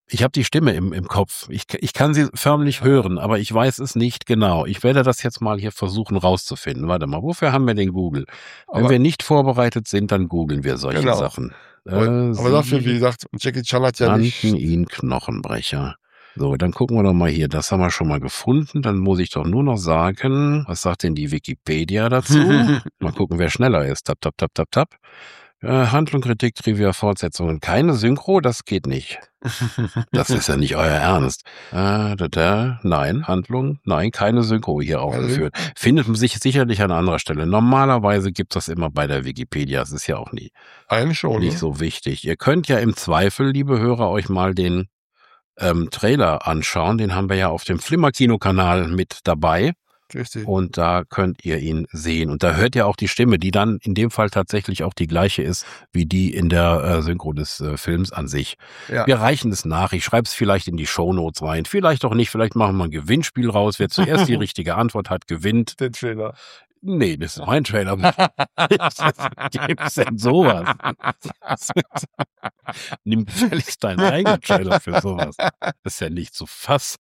Ich habe die Stimme im, im Kopf. Ich, ich kann sie förmlich hören, aber ich weiß es nicht genau. Ich werde das jetzt mal hier versuchen rauszufinden. Warte mal, wofür haben wir den Google? Wenn Aber- wir nicht vorbereitet sind, dann googeln wir solche Genau. Sachen. Aber, Äh, aber dafür, sie wie gesagt, Jackie Chan hat ja nicht. nannten ihn Knochenbrecher. So, dann gucken wir doch mal hier. Das haben wir schon mal gefunden. Dann muss ich doch nur noch sagen, was sagt denn die Wikipedia dazu? Mal gucken, wer schneller ist. Tap, tap, tap, tap, tap. Äh, Handlung, Kritik, Trivia, Fortsetzungen. Keine Synchro, das geht nicht. Das ist ja nicht euer Ernst. Äh, da, da. Nein, Handlung, nein, keine Synchro hier aufgeführt. Findet man sich sicherlich an anderer Stelle. Normalerweise gibt es das immer bei der Wikipedia. Das ist ja auch nie, Eigentlich schon. nicht Ne? so wichtig. Ihr könnt ja im Zweifel, liebe Hörer, euch mal den ähm, Trailer anschauen. Den haben wir ja auf dem Flimmerkino-Kanal mit dabei. Richtig. Und da könnt ihr ihn sehen. Und da hört ihr auch die Stimme, die dann in dem Fall tatsächlich auch die gleiche ist, wie die in der äh, Synchro des äh, Films an sich. Ja. Wir reichen es nach. Ich schreibe es vielleicht in die Shownotes rein. Vielleicht auch nicht. Vielleicht machen wir ein Gewinnspiel raus. Wer zuerst die richtige Antwort hat, gewinnt. Den Trailer. Nee, das ist mein Trailer. Gibt's denn sowas? Nimm gefälligst deinen eigenen Trailer für sowas. Das ist ja nicht zu fassen.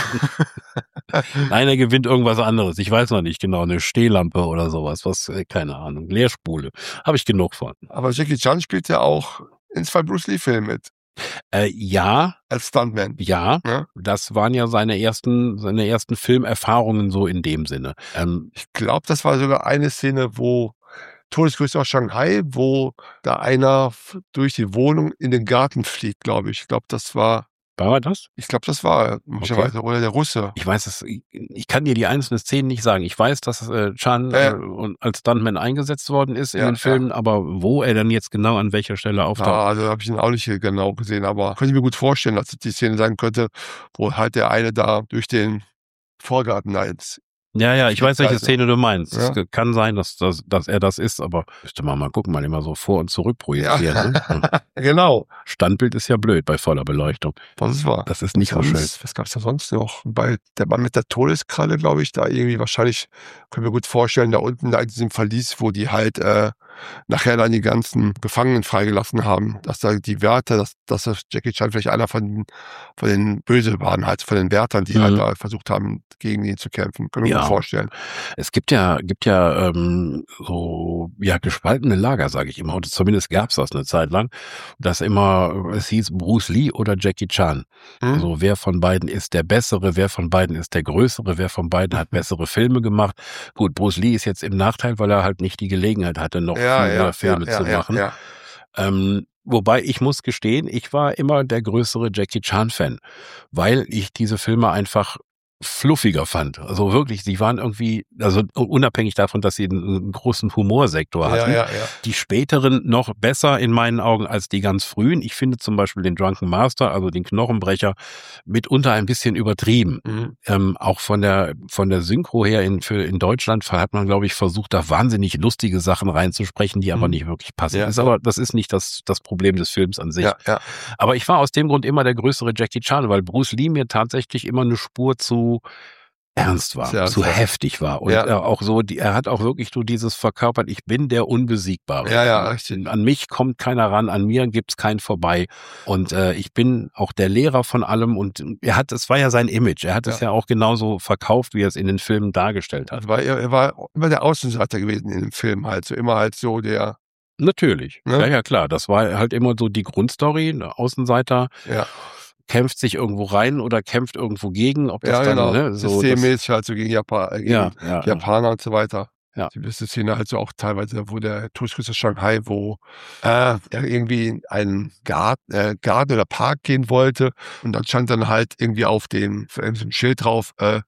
Nein, er gewinnt irgendwas anderes. Ich weiß noch nicht genau. Eine Stehlampe oder sowas. Was, äh, keine Ahnung. Leerspule. Habe ich genug von. Aber Jackie Chan spielt ja auch in zwei Bruce Lee-Filmen mit. Äh, ja, Als Stuntman. ja. Ja? Das waren ja seine ersten, seine ersten Filmerfahrungen so in dem Sinne. Ähm, Ich glaube, das war sogar eine Szene, wo Todesgrüße aus Shanghai, wo da einer f- durch die Wohnung in den Garten fliegt, glaube ich. Ich glaube, das war, war er das? ich glaube, das war er, möglicherweise. Oder der Russe. Ich weiß es, ich, ich kann dir die einzelnen Szenen nicht sagen. Ich weiß, dass äh, Chan Ja, ja. äh, und als Stuntman eingesetzt worden ist in Ja, den Filmen, aber wo er dann jetzt genau an welcher Stelle auftaucht. Ja, also habe ich ihn auch nicht genau gesehen, aber könnte ich mir gut vorstellen, dass es die Szene sein könnte, wo halt der eine da durch den Vorgarten da ins Ja, ja, ich weiß, welche Also, Szene du meinst. ja. Es kann sein, dass, dass, dass er das ist, aber müsste man mal gucken, mal immer so vor und zurück projizieren. Ne? Genau, Standbild ist ja blöd bei voller Beleuchtung. das ist wahr. Das ist nicht so schön. Sonst, was gab's da sonst noch? Bei der Mann mit der Todeskralle, glaube ich, da irgendwie wahrscheinlich, können wir gut vorstellen, da unten da in diesem Verlies, wo die halt äh, nachher dann die ganzen Gefangenen freigelassen haben, dass da die Wärter, dass, dass das Jackie Chan vielleicht einer von, den- von den Böse waren, halt von den Wärtern, die Mhm. halt da versucht haben, gegen ihn zu kämpfen. Können wir Ja. gut vorstellen. Es gibt ja, gibt ja ähm, so ja gespaltene Lager, sage ich immer. Oder zumindest gab es das eine Zeit lang, dass immer es hieß Bruce Lee oder Jackie Chan. Hm? Also wer von beiden ist der Bessere, wer von beiden ist der Größere, wer von beiden hat bessere Filme gemacht. Gut, Bruce Lee ist jetzt im Nachteil, weil er halt nicht die Gelegenheit hatte, noch ja, viel ja, mehr Filme ja, zu ja, machen. Ja, Ähm, wobei ich muss gestehen, ich war immer der größere Jackie Chan-Fan, weil ich diese Filme einfach fluffiger fand. Also wirklich, sie waren irgendwie, also unabhängig davon, dass sie einen, einen großen Humorsektor ja, hatten, ja, ja. die späteren noch besser in meinen Augen als die ganz frühen. Ich finde zum Beispiel den Drunken Master, also den Knochenbrecher, mitunter ein bisschen übertrieben. Mhm. Ähm, auch von der von der Synchro her in, für, in Deutschland hat man, glaube ich, versucht, da wahnsinnig lustige Sachen reinzusprechen, die aber Mhm. nicht wirklich passen. Ja. Ist aber das ist nicht das das Problem des Films an sich. Ja, ja. Aber ich war aus dem Grund immer der größere Jackie Chan, weil Bruce Lee mir tatsächlich immer eine Spur zu ernst war, Sehr zu ernst. heftig war und Ja. er auch so, die, er hat auch wirklich so dieses verkörpert, ich bin der Unbesiegbare. Ja, ja, richtig. An mich kommt keiner ran, an mir gibt's kein vorbei und äh, ich bin auch der Lehrer von allem und er hat, es war ja sein Image, er hat es Ja. ja auch genauso verkauft, wie er es in den Filmen dargestellt hat. Also war, er, er war immer der Außenseiter gewesen in dem Film halt, so immer halt so der, Natürlich, Ne? ja, ja klar, das war halt immer so die Grundstory, der Außenseiter ja, kämpft sich irgendwo rein oder kämpft irgendwo gegen, ob das ja dann, genau, ne, so, das, systemmäßig halt so gegen, Japan, äh, gegen ja, ja, ja. Japaner und so weiter. Ja. Die beste Szene halt so auch teilweise, wo der Todesgrüße Shanghai, wo äh, er irgendwie in einen Garten, äh, Garten oder Park gehen wollte und dann stand dann halt irgendwie auf dem, auf dem Schild drauf, äh,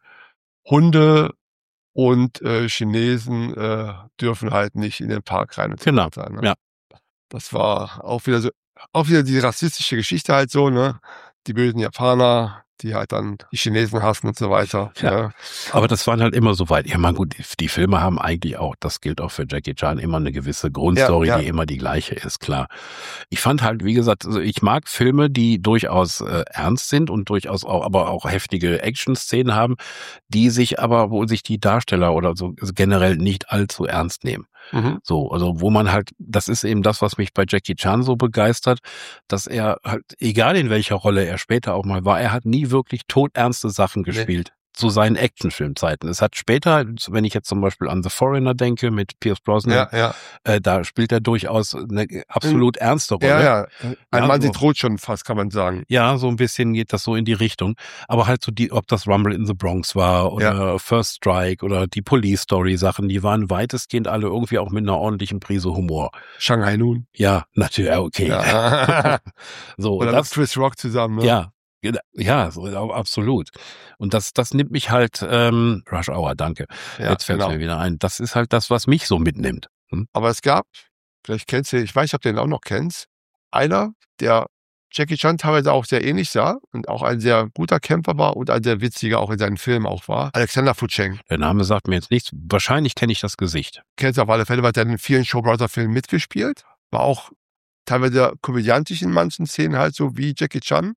Hunde und äh, Chinesen äh, dürfen halt nicht in den Park rein und so Genau, weiter. Ne? ja. Das war auch wieder so, auch wieder die rassistische Geschichte halt so, ne? Die bösen Japaner, die halt dann die Chinesen hassen und so weiter. Ja. Ne? Aber das waren halt immer so weit. Ja, man gut, die, die Filme haben eigentlich auch, das gilt auch für Jackie Chan, immer eine gewisse Grundstory, Ja, ja. die immer die gleiche ist, klar. Ich fand halt, wie gesagt, also ich mag Filme, die durchaus äh, ernst sind und durchaus auch, aber auch heftige Action-Szenen haben, die sich aber, wo sich die Darsteller oder so generell nicht allzu ernst nehmen. Mhm. So, also wo man halt, das ist eben das, was mich bei Jackie Chan so begeistert, dass er halt, egal in welcher Rolle er später auch mal war, er hat nie wirklich todernste Sachen Nee. gespielt. Zu seinen Actionfilmzeiten. Es hat später, wenn ich jetzt zum Beispiel an The Foreigner denke mit Pierce Brosnan, Ja, ja. äh, da spielt er durchaus eine absolut ernste Rolle. Ja, ja. Ein Ja, Mann so. sieht rot schon fast, kann man sagen. Ja, so ein bisschen geht das so in die Richtung. Aber halt so die, ob das Rumble in the Bronx war oder First Strike oder die Police Story Sachen, die waren weitestgehend alle irgendwie auch mit einer ordentlichen Prise Humor. Shanghai Noon. Ja, natürlich, ja, okay. Ja. So, Oder das, mit Chris Rock zusammen, ne? ja, ja, so, absolut. Und das, das nimmt mich halt, ähm, Rush Hour, danke. Ja, Jetzt fällt es genau. mir wieder ein. Das ist halt das, was mich so mitnimmt. Hm? Aber es gab, vielleicht kennst du, ich weiß nicht, ob du den auch noch kennst, einer, der Jackie Chan teilweise auch sehr ähnlich sah und auch ein sehr guter Kämpfer war und ein sehr witziger auch in seinen Filmen auch war. Alexander Fucheng. Der Name sagt mir jetzt nichts. Wahrscheinlich kenne ich das Gesicht. Kennst du auf alle Fälle, weil er in vielen Showbrother-Filmen mitgespielt. War auch teilweise komödiantisch in manchen Szenen halt so wie Jackie Chan.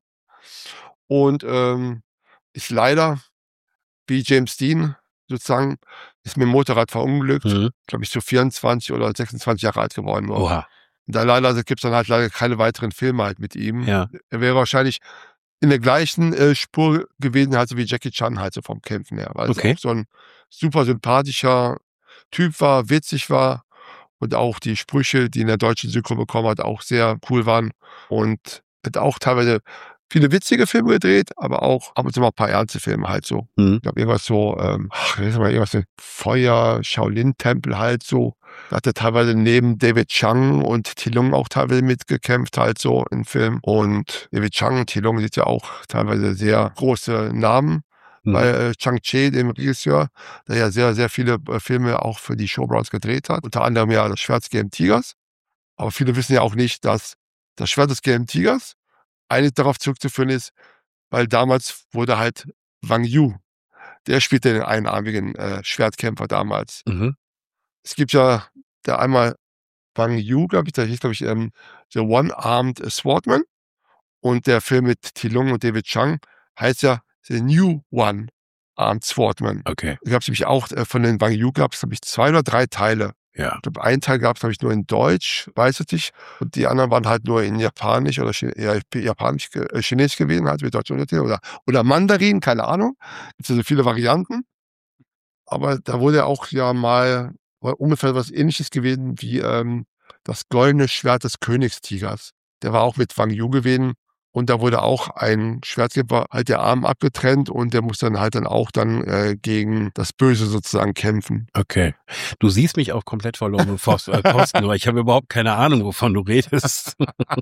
Und ähm, ist leider wie James Dean sozusagen, ist mit dem Motorrad verunglückt. Mhm. Glaube ich, so vierundzwanzig oder sechsundzwanzig Jahre alt geworden war. Oha. Und da leider gibt es dann halt leider keine weiteren Filme halt mit ihm. Ja. Er wäre wahrscheinlich in der gleichen äh, Spur gewesen, halt so wie Jackie Chan halt so vom Kämpfen her. Weil Okay. es auch so ein super sympathischer Typ war, witzig war und auch die Sprüche, die in der deutschen Synchro bekommen hat, auch sehr cool waren. Und hat auch teilweise viele witzige Filme gedreht, aber auch ab und zu mal ein paar ernste Filme halt so. Mhm. Ich glaube, irgendwas so, ähm, ach, wie heißt mal, irgendwas mit Feuer, Shaolin-Tempel halt so. Da hat er teilweise neben David Chang und Tilung auch teilweise mitgekämpft halt so im Film. Und David Chang und Tilung sind ja auch teilweise sehr große Namen. Mhm. Bei äh, Chang Che, dem Regisseur, der ja sehr, sehr viele äh, Filme auch für die Showbrothers gedreht hat. Unter anderem ja das Schwert des gelben Tigers. Aber viele wissen ja auch nicht, dass das Schwert des gelben Tigers eigentlich darauf zurückzuführen ist, weil damals wurde halt Wang Yu, der spielte den einarmigen äh, Schwertkämpfer damals. Mhm. Es gibt ja da einmal Wang Yu, glaube ich, der hieß, glaube ich, ähm, The One-Armed Swordman. Und der Film mit Tilung und David Chang heißt ja The New One-Armed Swordman. Okay. Da gab es nämlich auch, äh, von den Wang Yu gab es, glaube ich, zwei oder drei Teile. Ja. Ich glaube, einen Teil gab es, glaube ich, nur in Deutsch, weiß ich nicht. Und die anderen waren halt nur in Japanisch oder Chi- ja, Japanisch, äh, Chinesisch gewesen, halt mit deutschen Untertiteln. Oder, oder Mandarin, keine Ahnung. Gibt es also viele Varianten. Aber da wurde auch ja mal war ungefähr was Ähnliches gewesen wie ähm, das goldene Schwert des Königstigers. Der war auch mit Wang Yu gewesen. Und da wurde auch ein Schwertkämpfer halt der Arm abgetrennt und der muss dann halt dann auch dann äh, gegen das Böse sozusagen kämpfen. Okay. Du siehst mich auch komplett verloren und Post, äh, Posten, aber ich habe überhaupt keine Ahnung, wovon du redest.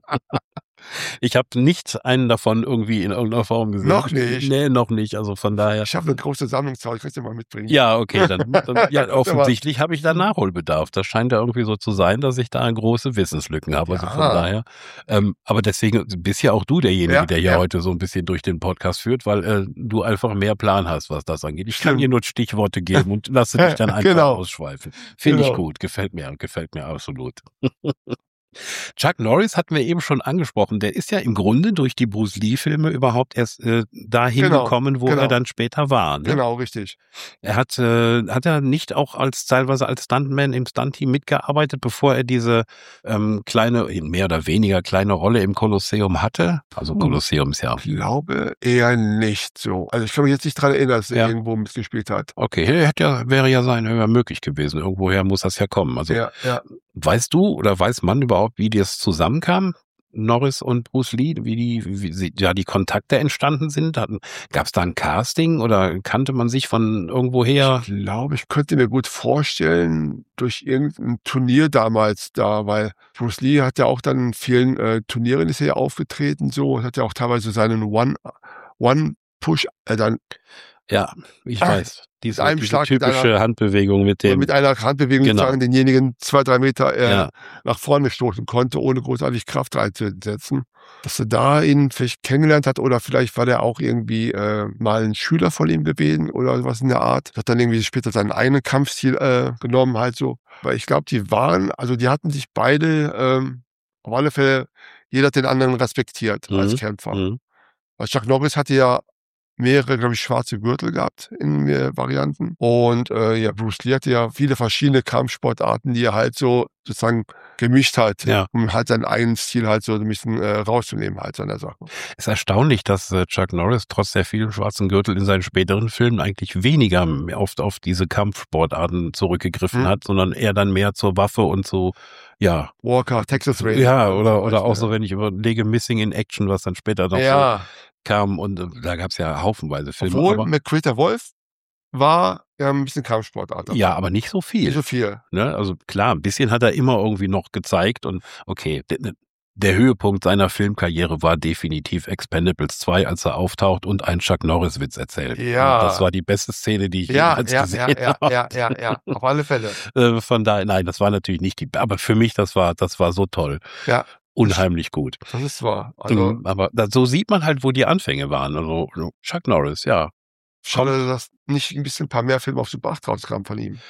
Ich habe nicht einen davon irgendwie in irgendeiner Form gesehen. Noch nicht? Nee, noch nicht. Also von daher. Ich habe eine große Sammlung zu Hause, ich kann dir mal mitbringen. Ja, okay, dann, dann ja, Aber- offensichtlich habe ich da Nachholbedarf. Das scheint ja irgendwie so zu sein, dass ich da große Wissenslücken habe. Also Ja. von daher. Ähm, aber deswegen bist ja auch du derjenige, Ja, der hier ja. heute so ein bisschen durch den Podcast führt, weil äh, du einfach mehr Plan hast, was das angeht. Ich kann Stimmt. dir nur Stichworte geben und lasse dich dann einfach Genau. ausschweifen. Finde ich Genau. gut, gefällt mir, gefällt mir absolut. Chuck Norris hatten wir eben schon angesprochen. Der ist ja im Grunde durch die Bruce Lee-Filme überhaupt erst äh, dahin Genau, gekommen, wo genau. er dann später war. Ne? Genau, richtig. Er hat, äh, hat er nicht auch als teilweise als Stuntman im Stunt-Team mitgearbeitet, bevor er diese ähm, kleine, mehr oder weniger kleine Rolle im Kolosseum hatte? Also Hm. Kolosseum ist ja. Ich glaube eher nicht so. Also ich kann mich jetzt nicht dran erinnern, dass er Ja. irgendwo mitgespielt hat. Okay, hätte ja, wäre ja sein, wäre möglich gewesen. Irgendwoher muss das ja kommen. Also Ja, ja. weißt du oder weiß man überhaupt, wie das zusammenkam? Norris und Bruce Lee, wie die, wie sie, ja, die Kontakte entstanden sind? Gab es da ein Casting oder kannte man sich von irgendwoher? Ich glaube, ich könnte mir gut vorstellen, durch irgendein Turnier damals da, weil Bruce Lee hat ja auch dann in vielen äh, Turnieren ist er ja aufgetreten, so, und hat ja auch teilweise seinen One, One Push, äh, dann Ja, ich Ah, weiß. Diese, einem diese Schlag mit typische einer- Handbewegung mit dem. mit einer Handbewegung Genau. sozusagen denjenigen zwei, drei Meter äh, Ja. nach vorne stoßen konnte, ohne großartig Kraft reinzusetzen. Dass er da ihn vielleicht kennengelernt hat oder vielleicht war der auch irgendwie äh, mal ein Schüler von ihm gewesen oder was in der Art. Hat dann irgendwie später seinen eigenen Kampfstil äh, genommen halt so. Weil ich glaube, die waren, also die hatten sich beide ähm, auf alle Fälle, jeder hat den anderen respektiert als Mhm. Kämpfer. Mhm. Weil Chuck Norris hatte ja mehrere, glaube ich, schwarze Gürtel gehabt in äh, Varianten. Und äh, ja, Bruce Lee hatte ja viele verschiedene Kampfsportarten, die er halt so sozusagen gemischt hat, Ja. um halt seinen eigenen Stil halt so ein bisschen äh, rauszunehmen halt seiner Sache. Es ist erstaunlich, dass äh, Chuck Norris trotz der vielen schwarzen Gürtel in seinen späteren Filmen eigentlich weniger oft auf diese Kampfsportarten zurückgegriffen Hm. hat, sondern eher dann mehr zur Waffe und so, ja. Walker, Texas Ranger. Ja, oder, oder auch ja. so, wenn ich überlege, Missing in Action, was dann später noch Ja, so kam und äh, da gab es ja haufenweise Filme. obwohl aber, McQuaid der Wolf war ja ein bisschen Kampfsportart dabei. ja, aber nicht so viel. Nicht so viel. Ne? Also klar, ein bisschen hat er immer irgendwie noch gezeigt und okay, der, der Höhepunkt seiner Filmkarriere war definitiv Expendables zwei, als er auftaucht und einen Chuck Norris-Witz erzählt. Ja. Und das war die beste Szene, die ich Ja, jemals ja, gesehen ja, ja, habe. ja, ja, ja, auf alle Fälle. Äh, Von daher, nein, das war natürlich nicht die, aber für mich, das war, das war so toll. Ja, Unheimlich gut. das ist wahr. Also, Mhm, aber da, so sieht man halt, wo die Anfänge waren. Also Chuck Norris, ja. schade, dass nicht ein bisschen ein paar mehr Filme auf Super acht rauskamen von ihm.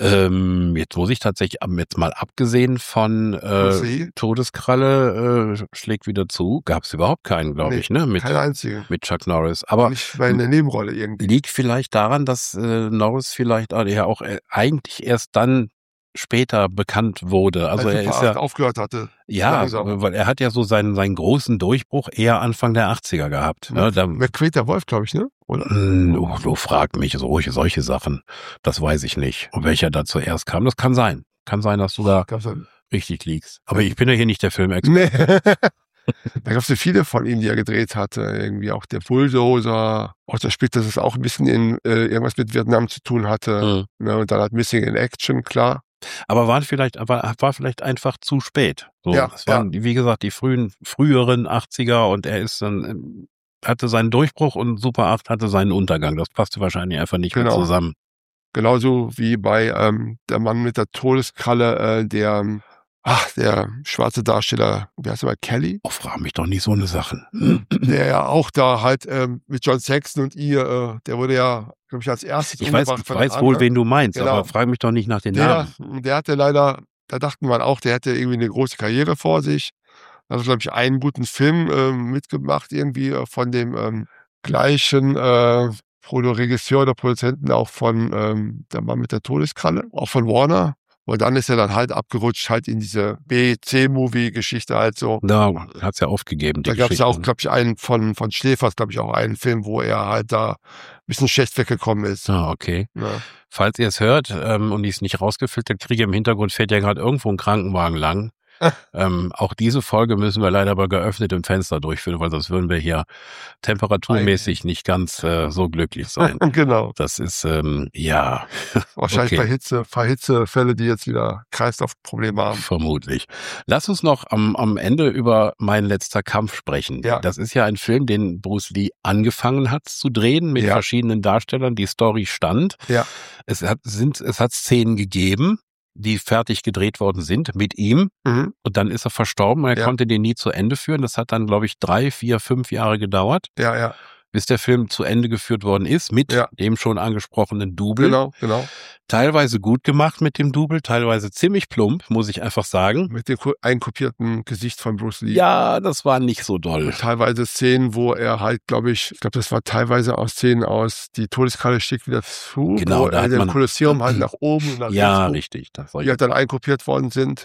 Ähm, jetzt muss ich tatsächlich, jetzt mal abgesehen von Bruce äh, Lee? Todeskralle äh, schlägt wieder zu, gab es überhaupt keinen, glaube Nee, ich, ne? Mit, Keine einzige. mit Chuck Norris. Aber Nicht bei einer Nebenrolle irgendwie. liegt vielleicht daran, dass äh, Norris vielleicht äh, ja auch äh, eigentlich erst dann später bekannt wurde. Also Als er Super ist acht ja, aufgehört hatte. ja, langsam. weil er hat ja so seinen, seinen großen Durchbruch eher Anfang der achtziger gehabt. Ne? Da, McQuaid der Wolf, glaube ich, ne? Oder? Hm, Du, du frag mich solche, solche Sachen. Das weiß ich nicht. Und welcher da zuerst kam, das kann sein. Kann sein, dass du da Gab's da, richtig liegst. Aber ich bin ja hier nicht der Filmexperte. nee. Da gab es ja viele von ihm, die er gedreht hatte. Irgendwie auch der Bulldozer. Auch das Spiel, dass es auch ein bisschen in äh, irgendwas mit Vietnam zu tun hatte. Mhm. Ne? Und dann hat Missing in Action, klar. Aber waren vielleicht, war, war vielleicht einfach zu spät. So, Ja, das waren, wie gesagt, die frühen, früheren achtziger und er ist dann, ähm, hatte seinen Durchbruch und Super acht hatte seinen Untergang. Das passte wahrscheinlich einfach nicht Genau. mehr zusammen. Genauso wie bei ähm, der Mann mit der Todeskralle, äh, der, ähm, ach, der schwarze Darsteller, wie heißt er mal, Kelly? Oh, frag mich doch nicht so eine Sachen. Der ja auch da halt ähm, mit John Saxon und ihr, äh, der wurde ja, glaube ich, als erstes Ich weiß, umgebracht ich von weiß einem wohl, anderen. wen du meinst, Genau. aber frag mich doch nicht nach den Der, Namen. der hatte leider, da dachten man auch, der hätte irgendwie eine große Karriere vor sich. Da hat, glaube ich, einen guten Film ähm, mitgemacht, irgendwie äh, von dem ähm, gleichen äh, Regisseur oder Produzenten auch von ähm, der Mann mit der Todeskralle, auch von Warner. Und dann ist er dann halt abgerutscht, halt in diese B-C-Movie-Geschichte halt so. Da hat's ja aufgegeben, die Da gab es ja auch, Geschichten. glaube ich, einen von, von Schläfers, glaube ich, auch einen Film, wo er halt da ein bisschen schlecht weggekommen ist. Ah, okay. Ja. Falls ihr es hört ähm, und ich es nicht rausgefiltert kriege, im Hintergrund fährt ja gerade irgendwo ein Krankenwagen lang. ähm, auch diese Folge müssen wir leider bei geöffnetem Fenster durchführen, weil sonst würden wir hier temperaturmäßig nicht ganz äh, so glücklich sein. Genau. Das ist, ähm, ja, Wahrscheinlich okay. bei Hitze, bei Hitzefälle, die jetzt wieder Kreislaufprobleme haben. Vermutlich. Lass uns noch am, am Ende über Mein letzter Kampf sprechen. Ja. Das ist ja ein Film, den Bruce Lee angefangen hat zu drehen mit Ja. verschiedenen Darstellern. Die Story stand. Ja. Es hat, sind, es hat Szenen gegeben, die fertig gedreht worden sind mit ihm. Mhm. Und dann ist er verstorben und er Ja. konnte den nie zu Ende führen. Das hat dann, glaube ich, drei, vier, fünf Jahre gedauert, Ja, ja. bis der Film zu Ende geführt worden ist mit Ja. dem schon angesprochenen Double. Genau, genau. Teilweise gut gemacht mit dem Double, teilweise ziemlich plump, muss ich einfach sagen. Mit dem ko- einkopierten Gesicht von Bruce Lee. Ja, das war nicht so doll. Teilweise Szenen, wo er halt, glaube ich, ich glaube, das war teilweise auch Szenen aus Die Todeskralle schickt wieder zu, Genau, wo da er hat dem man- Kolosseum halt nach oben und nach Ja, links richtig. Das guckt, die halt dann einkopiert worden sind.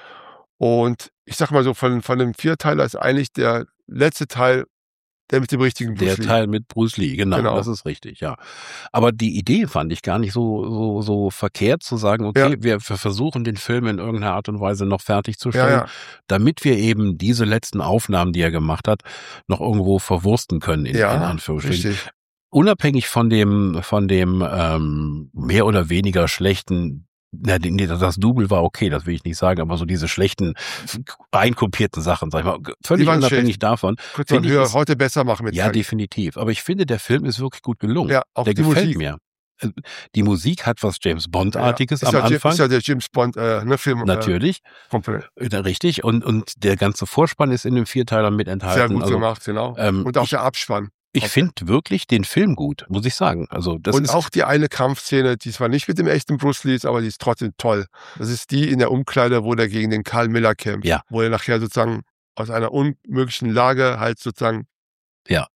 Und ich sag mal so, von, von dem Vierteiler ist eigentlich der letzte Teil der mit dem richtigen Bruce Der Lee. Teil mit Bruce Lee, genau, Genau. das ist richtig, ja. Aber die Idee fand ich gar nicht so so so verkehrt zu sagen, okay, Ja. wir, wir versuchen den Film in irgendeiner Art und Weise noch fertigzustellen, Ja, ja. damit wir eben diese letzten Aufnahmen, die er gemacht hat, noch irgendwo verwursten können, in, Ja, in Anführungsstrichen. Richtig. Unabhängig von dem von dem ähm, mehr oder weniger schlechten, na, die- nee, das Double war okay, das will ich nicht sagen, aber so diese schlechten, einkopierten Sachen, sag ich mal, völlig Die waren unabhängig schlecht. davon. Könnte man Finde ich, höher, ist- heute besser machen mit Ja, K I. definitiv. Aber ich finde, der Film ist wirklich gut gelungen. Ja, auch der die gefällt Musik. mir. Äh, Die Musik hat was James Bond-artiges ist am ja, Jim- Anfang. Ist ja der James Bond, äh, ne, Film. Natürlich, Äh, komplett. äh, richtig. Und, und der ganze Vorspann ist in dem Vierteiler mit enthalten. Sehr gut also, gemacht, genau. ähm, Und auch ich- der Abspann. ich finde wirklich den Film gut, muss ich sagen. Also das Und ist auch die eine Kampfszene, die zwar nicht mit dem echten Bruce Lee ist, aber die ist trotzdem toll. Das ist die in der Umkleide, wo der gegen den Karl Miller kämpft. Ja. Wo er nachher sozusagen aus einer unmöglichen Lage halt sozusagen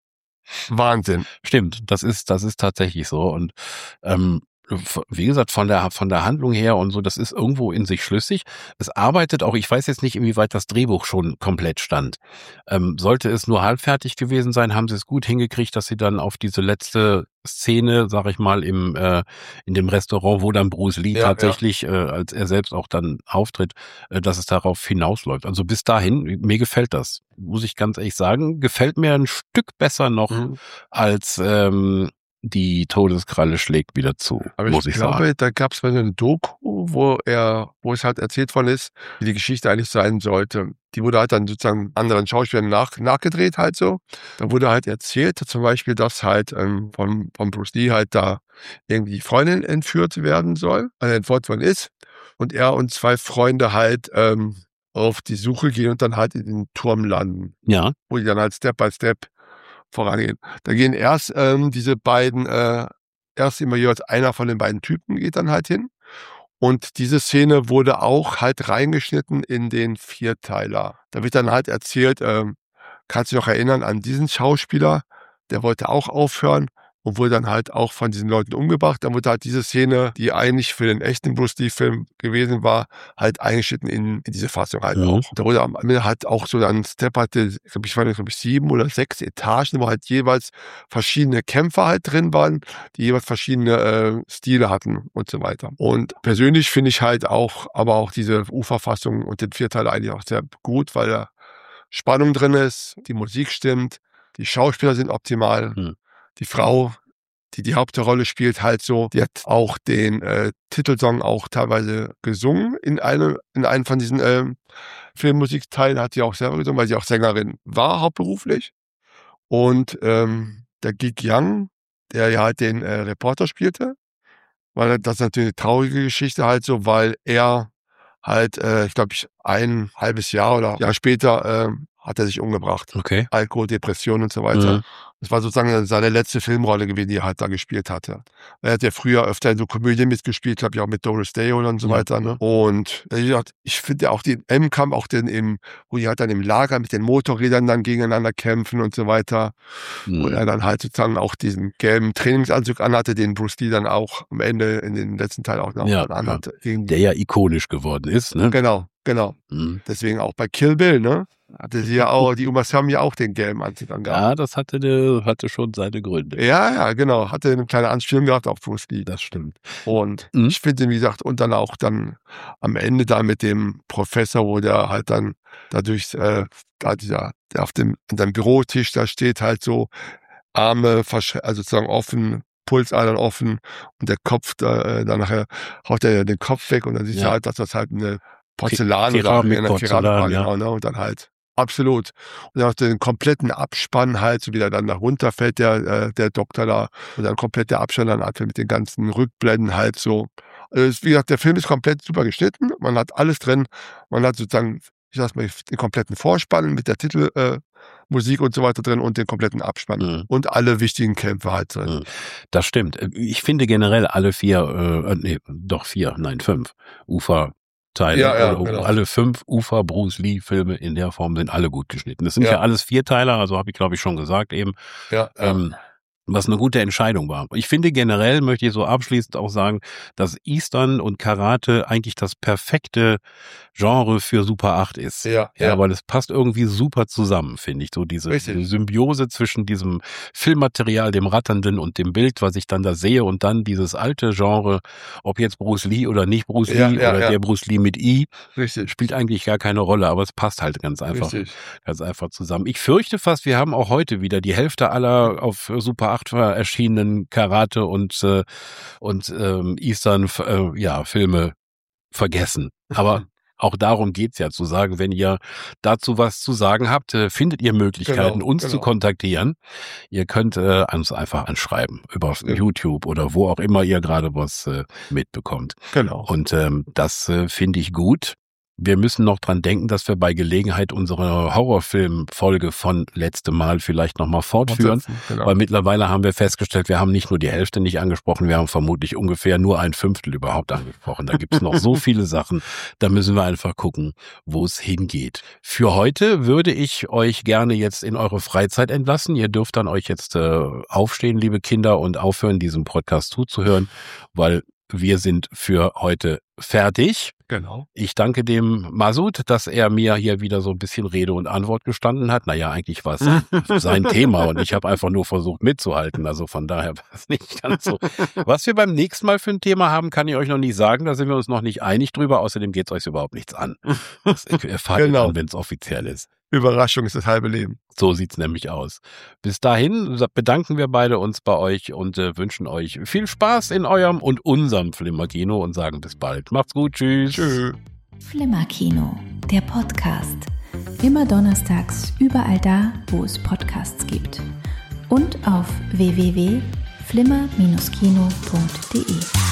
Wahnsinn. Stimmt, das ist, das ist tatsächlich so. Und ähm, wie gesagt, von der von der Handlung her und so, das ist irgendwo in sich schlüssig. Es arbeitet auch, ich weiß jetzt nicht, inwieweit das Drehbuch schon komplett stand. Ähm, sollte es nur halbfertig gewesen sein, haben sie es gut hingekriegt, dass sie dann auf diese letzte Szene, sag ich mal, im äh, in dem Restaurant, wo dann Bruce Lee Ja, tatsächlich, äh, als er selbst auch dann auftritt, äh, dass es darauf hinausläuft. Also bis dahin, mir gefällt das, muss ich ganz ehrlich sagen, gefällt mir ein Stück besser noch Mhm. als ähm, die Todeskralle schlägt wieder zu, Aber muss ich ich glaube, sagen. da gab es mal so eine Doku, wo er, wo es halt erzählt worden ist, wie die Geschichte eigentlich sein sollte. Die wurde halt dann sozusagen anderen Schauspielern nach, nachgedreht halt so. Da wurde halt erzählt, zum Beispiel, dass halt ähm, von, von Bruce Lee halt da irgendwie die Freundin entführt werden soll, also entführt worden ist. Und er und zwei Freunde halt ähm, auf die Suche gehen und dann halt in den Turm landen, Ja, wo die dann halt Step by Step vorangehen. Da gehen erst ähm, diese beiden, äh, erst immer jeweils einer von den beiden Typen geht dann halt hin. Und diese Szene wurde auch halt reingeschnitten in den Vierteiler. Da wird dann halt erzählt, ähm, kannst du dich noch erinnern an diesen Schauspieler, der wollte auch aufhören und wurde dann halt auch von diesen Leuten umgebracht. Dann wurde halt diese Szene, die eigentlich für den echten Bruce Lee-Film gewesen war, halt eingeschnitten in, in diese Fassung halt Mhm. auch. Da wurde am Ende halt auch so dann Step hatte, ich glaube, ich war glaube ich sieben oder sechs Etagen, wo halt jeweils verschiedene Kämpfer halt drin waren, die jeweils verschiedene äh, Stile hatten und so weiter. Und persönlich finde ich halt auch, aber auch diese U-Verfassung und den Vierteiler eigentlich auch sehr gut, weil da Spannung drin ist, die Musik stimmt, die Schauspieler sind optimal. Mhm. Die Frau, die die Hauptrolle spielt, halt so, die hat auch den äh, Titelsong auch teilweise gesungen in einem, in einem von diesen ähm, Filmmusikteilen, hat sie auch selber gesungen, weil sie auch Sängerin war, hauptberuflich. Und ähm, der Gig Young, der ja halt den äh, Reporter spielte, weil das ist natürlich eine traurige Geschichte halt so, weil er halt, äh, ich glaube, ich ein halbes Jahr oder Jahr später ähm, hat er sich umgebracht. okay. Alkohol, Depression und so weiter. Mhm. Das war sozusagen seine letzte Filmrolle gewesen, die er halt da gespielt hatte. Er hat ja früher öfter in so Komödien mitgespielt, glaube ich auch mit Doris Day und so Ja. weiter. Ne? Und wie gesagt, ich finde auch den M-Kampf, auch den im, wo die halt dann im Lager mit den Motorrädern dann gegeneinander kämpfen und so weiter. Mhm. Wo er dann halt sozusagen auch diesen gelben Trainingsanzug anhatte, den Bruce Lee dann auch am Ende in den letzten Teil auch noch Ja, anhatte. Gegen- Der ja ikonisch geworden ist, ne? Genau, genau. Mhm. Deswegen auch bei Kill Bill, ne? Hatte sie ja auch, die Uma Thurman ja auch den gelben Anzug angehabt. Ja, das hatte, ne, hatte schon seine Gründe. Ja, ja, genau. Hatte eine kleine Anspielung gehabt auf Bruce Lee. Das stimmt. Und Mhm. ich finde, wie gesagt, und dann auch dann am Ende da mit dem Professor, wo der halt dann dadurch, äh, da dieser, der auf dem, an seinem Bürotisch da steht, halt so Arme, versch- also sozusagen offen, Pulsadern offen und der Kopf, da, äh, dann nachher haut er den Kopf weg und dann siehst Ja. du halt, dass das halt eine Porzellan Keramik, eine Porzellan, Keramik war, ja. genau, ne? Und dann halt absolut. Und dann hast du den kompletten Abspann halt, so wie der dann da runterfällt, der, äh, der Doktor da, und dann komplett der Abspann dann hat mit den ganzen Rückblenden halt so. Also es- wie gesagt, der Film ist komplett super geschnitten, man hat alles drin, man hat sozusagen, ich sag's mal, den kompletten Vorspann mit der Titelmusik äh, Musik und so weiter drin und den kompletten Abspann. Mhm. Und alle wichtigen Kämpfe halt drin. Mhm. Das stimmt. Ich finde generell alle vier, äh, nee, doch vier, nein, fünf Uferteile, Ja, ja, oder genau. alle fünf Ufer Bruce Lee Filme in der Form sind alle gut geschnitten. Das sind ja, Ja. alles Vierteiler, also habe ich glaube ich schon gesagt eben. Ja, ja. Ähm, was eine gute Entscheidung war. Ich finde generell, möchte ich so abschließend auch sagen, dass Eastern und Karate eigentlich das perfekte Genre für Super acht ist. Ja, Ja, ja. weil es passt irgendwie super zusammen, finde ich. So diese, Richtig. diese Symbiose zwischen diesem Filmmaterial, dem Ratternden und dem Bild, was ich dann da sehe, und dann dieses alte Genre, ob jetzt Bruce Lee oder nicht Bruce Ja, Lee ja, oder ja. der Bruce Lee mit I, Richtig. spielt eigentlich gar keine Rolle, aber es passt halt ganz einfach, Richtig. ganz einfach zusammen. Ich fürchte fast, wir haben auch heute wieder die Hälfte aller auf Super acht erschienenen Karate und äh, und ähm, Eastern äh, ja Filme vergessen. Aber auch darum geht's ja, zu sagen, wenn ihr dazu was zu sagen habt, äh, findet ihr Möglichkeiten, Genau, uns genau. zu kontaktieren. Ihr könnt äh, uns einfach anschreiben über Ja. YouTube oder wo auch immer ihr gerade was äh, mitbekommt. Genau. Und ähm, das äh, finde ich gut, wir müssen noch dran denken, dass wir bei Gelegenheit unsere Horrorfilm-Folge von letztem Mal vielleicht nochmal fortführen, genau. Weil mittlerweile haben wir festgestellt, wir haben nicht nur die Hälfte nicht angesprochen, wir haben vermutlich ungefähr nur ein Fünftel überhaupt angesprochen. Da gibt es noch so viele Sachen, da müssen wir einfach gucken, wo es hingeht. Für heute würde ich euch gerne jetzt in eure Freizeit entlassen. Ihr dürft dann euch jetzt äh, aufstehen, liebe Kinder, und aufhören, diesem Podcast zuzuhören, weil wir sind für heute fertig. Genau. Ich danke dem Masud, dass er mir hier wieder so ein bisschen Rede und Antwort gestanden hat. Naja, eigentlich war es sein Thema und ich habe einfach nur versucht mitzuhalten. Also von daher war es nicht ganz so. Was wir beim nächsten Mal für ein Thema haben, kann ich euch noch nicht sagen. Da sind wir uns noch nicht einig drüber. Außerdem geht es euch überhaupt nichts an. Das erfahrt ihr genau. dann, wenn es offiziell ist. Überraschung ist das halbe Leben. So sieht's nämlich aus. Bis dahin bedanken wir beide uns bei euch und äh, wünschen euch viel Spaß in eurem und unserem Flimmerkino und sagen bis bald. Macht's gut, tschüss. Tschüss. Flimmerkino, der Podcast. Immer donnerstags überall da, wo es Podcasts gibt. Und auf w w w punkt flimmer Bindestrich kino punkt de.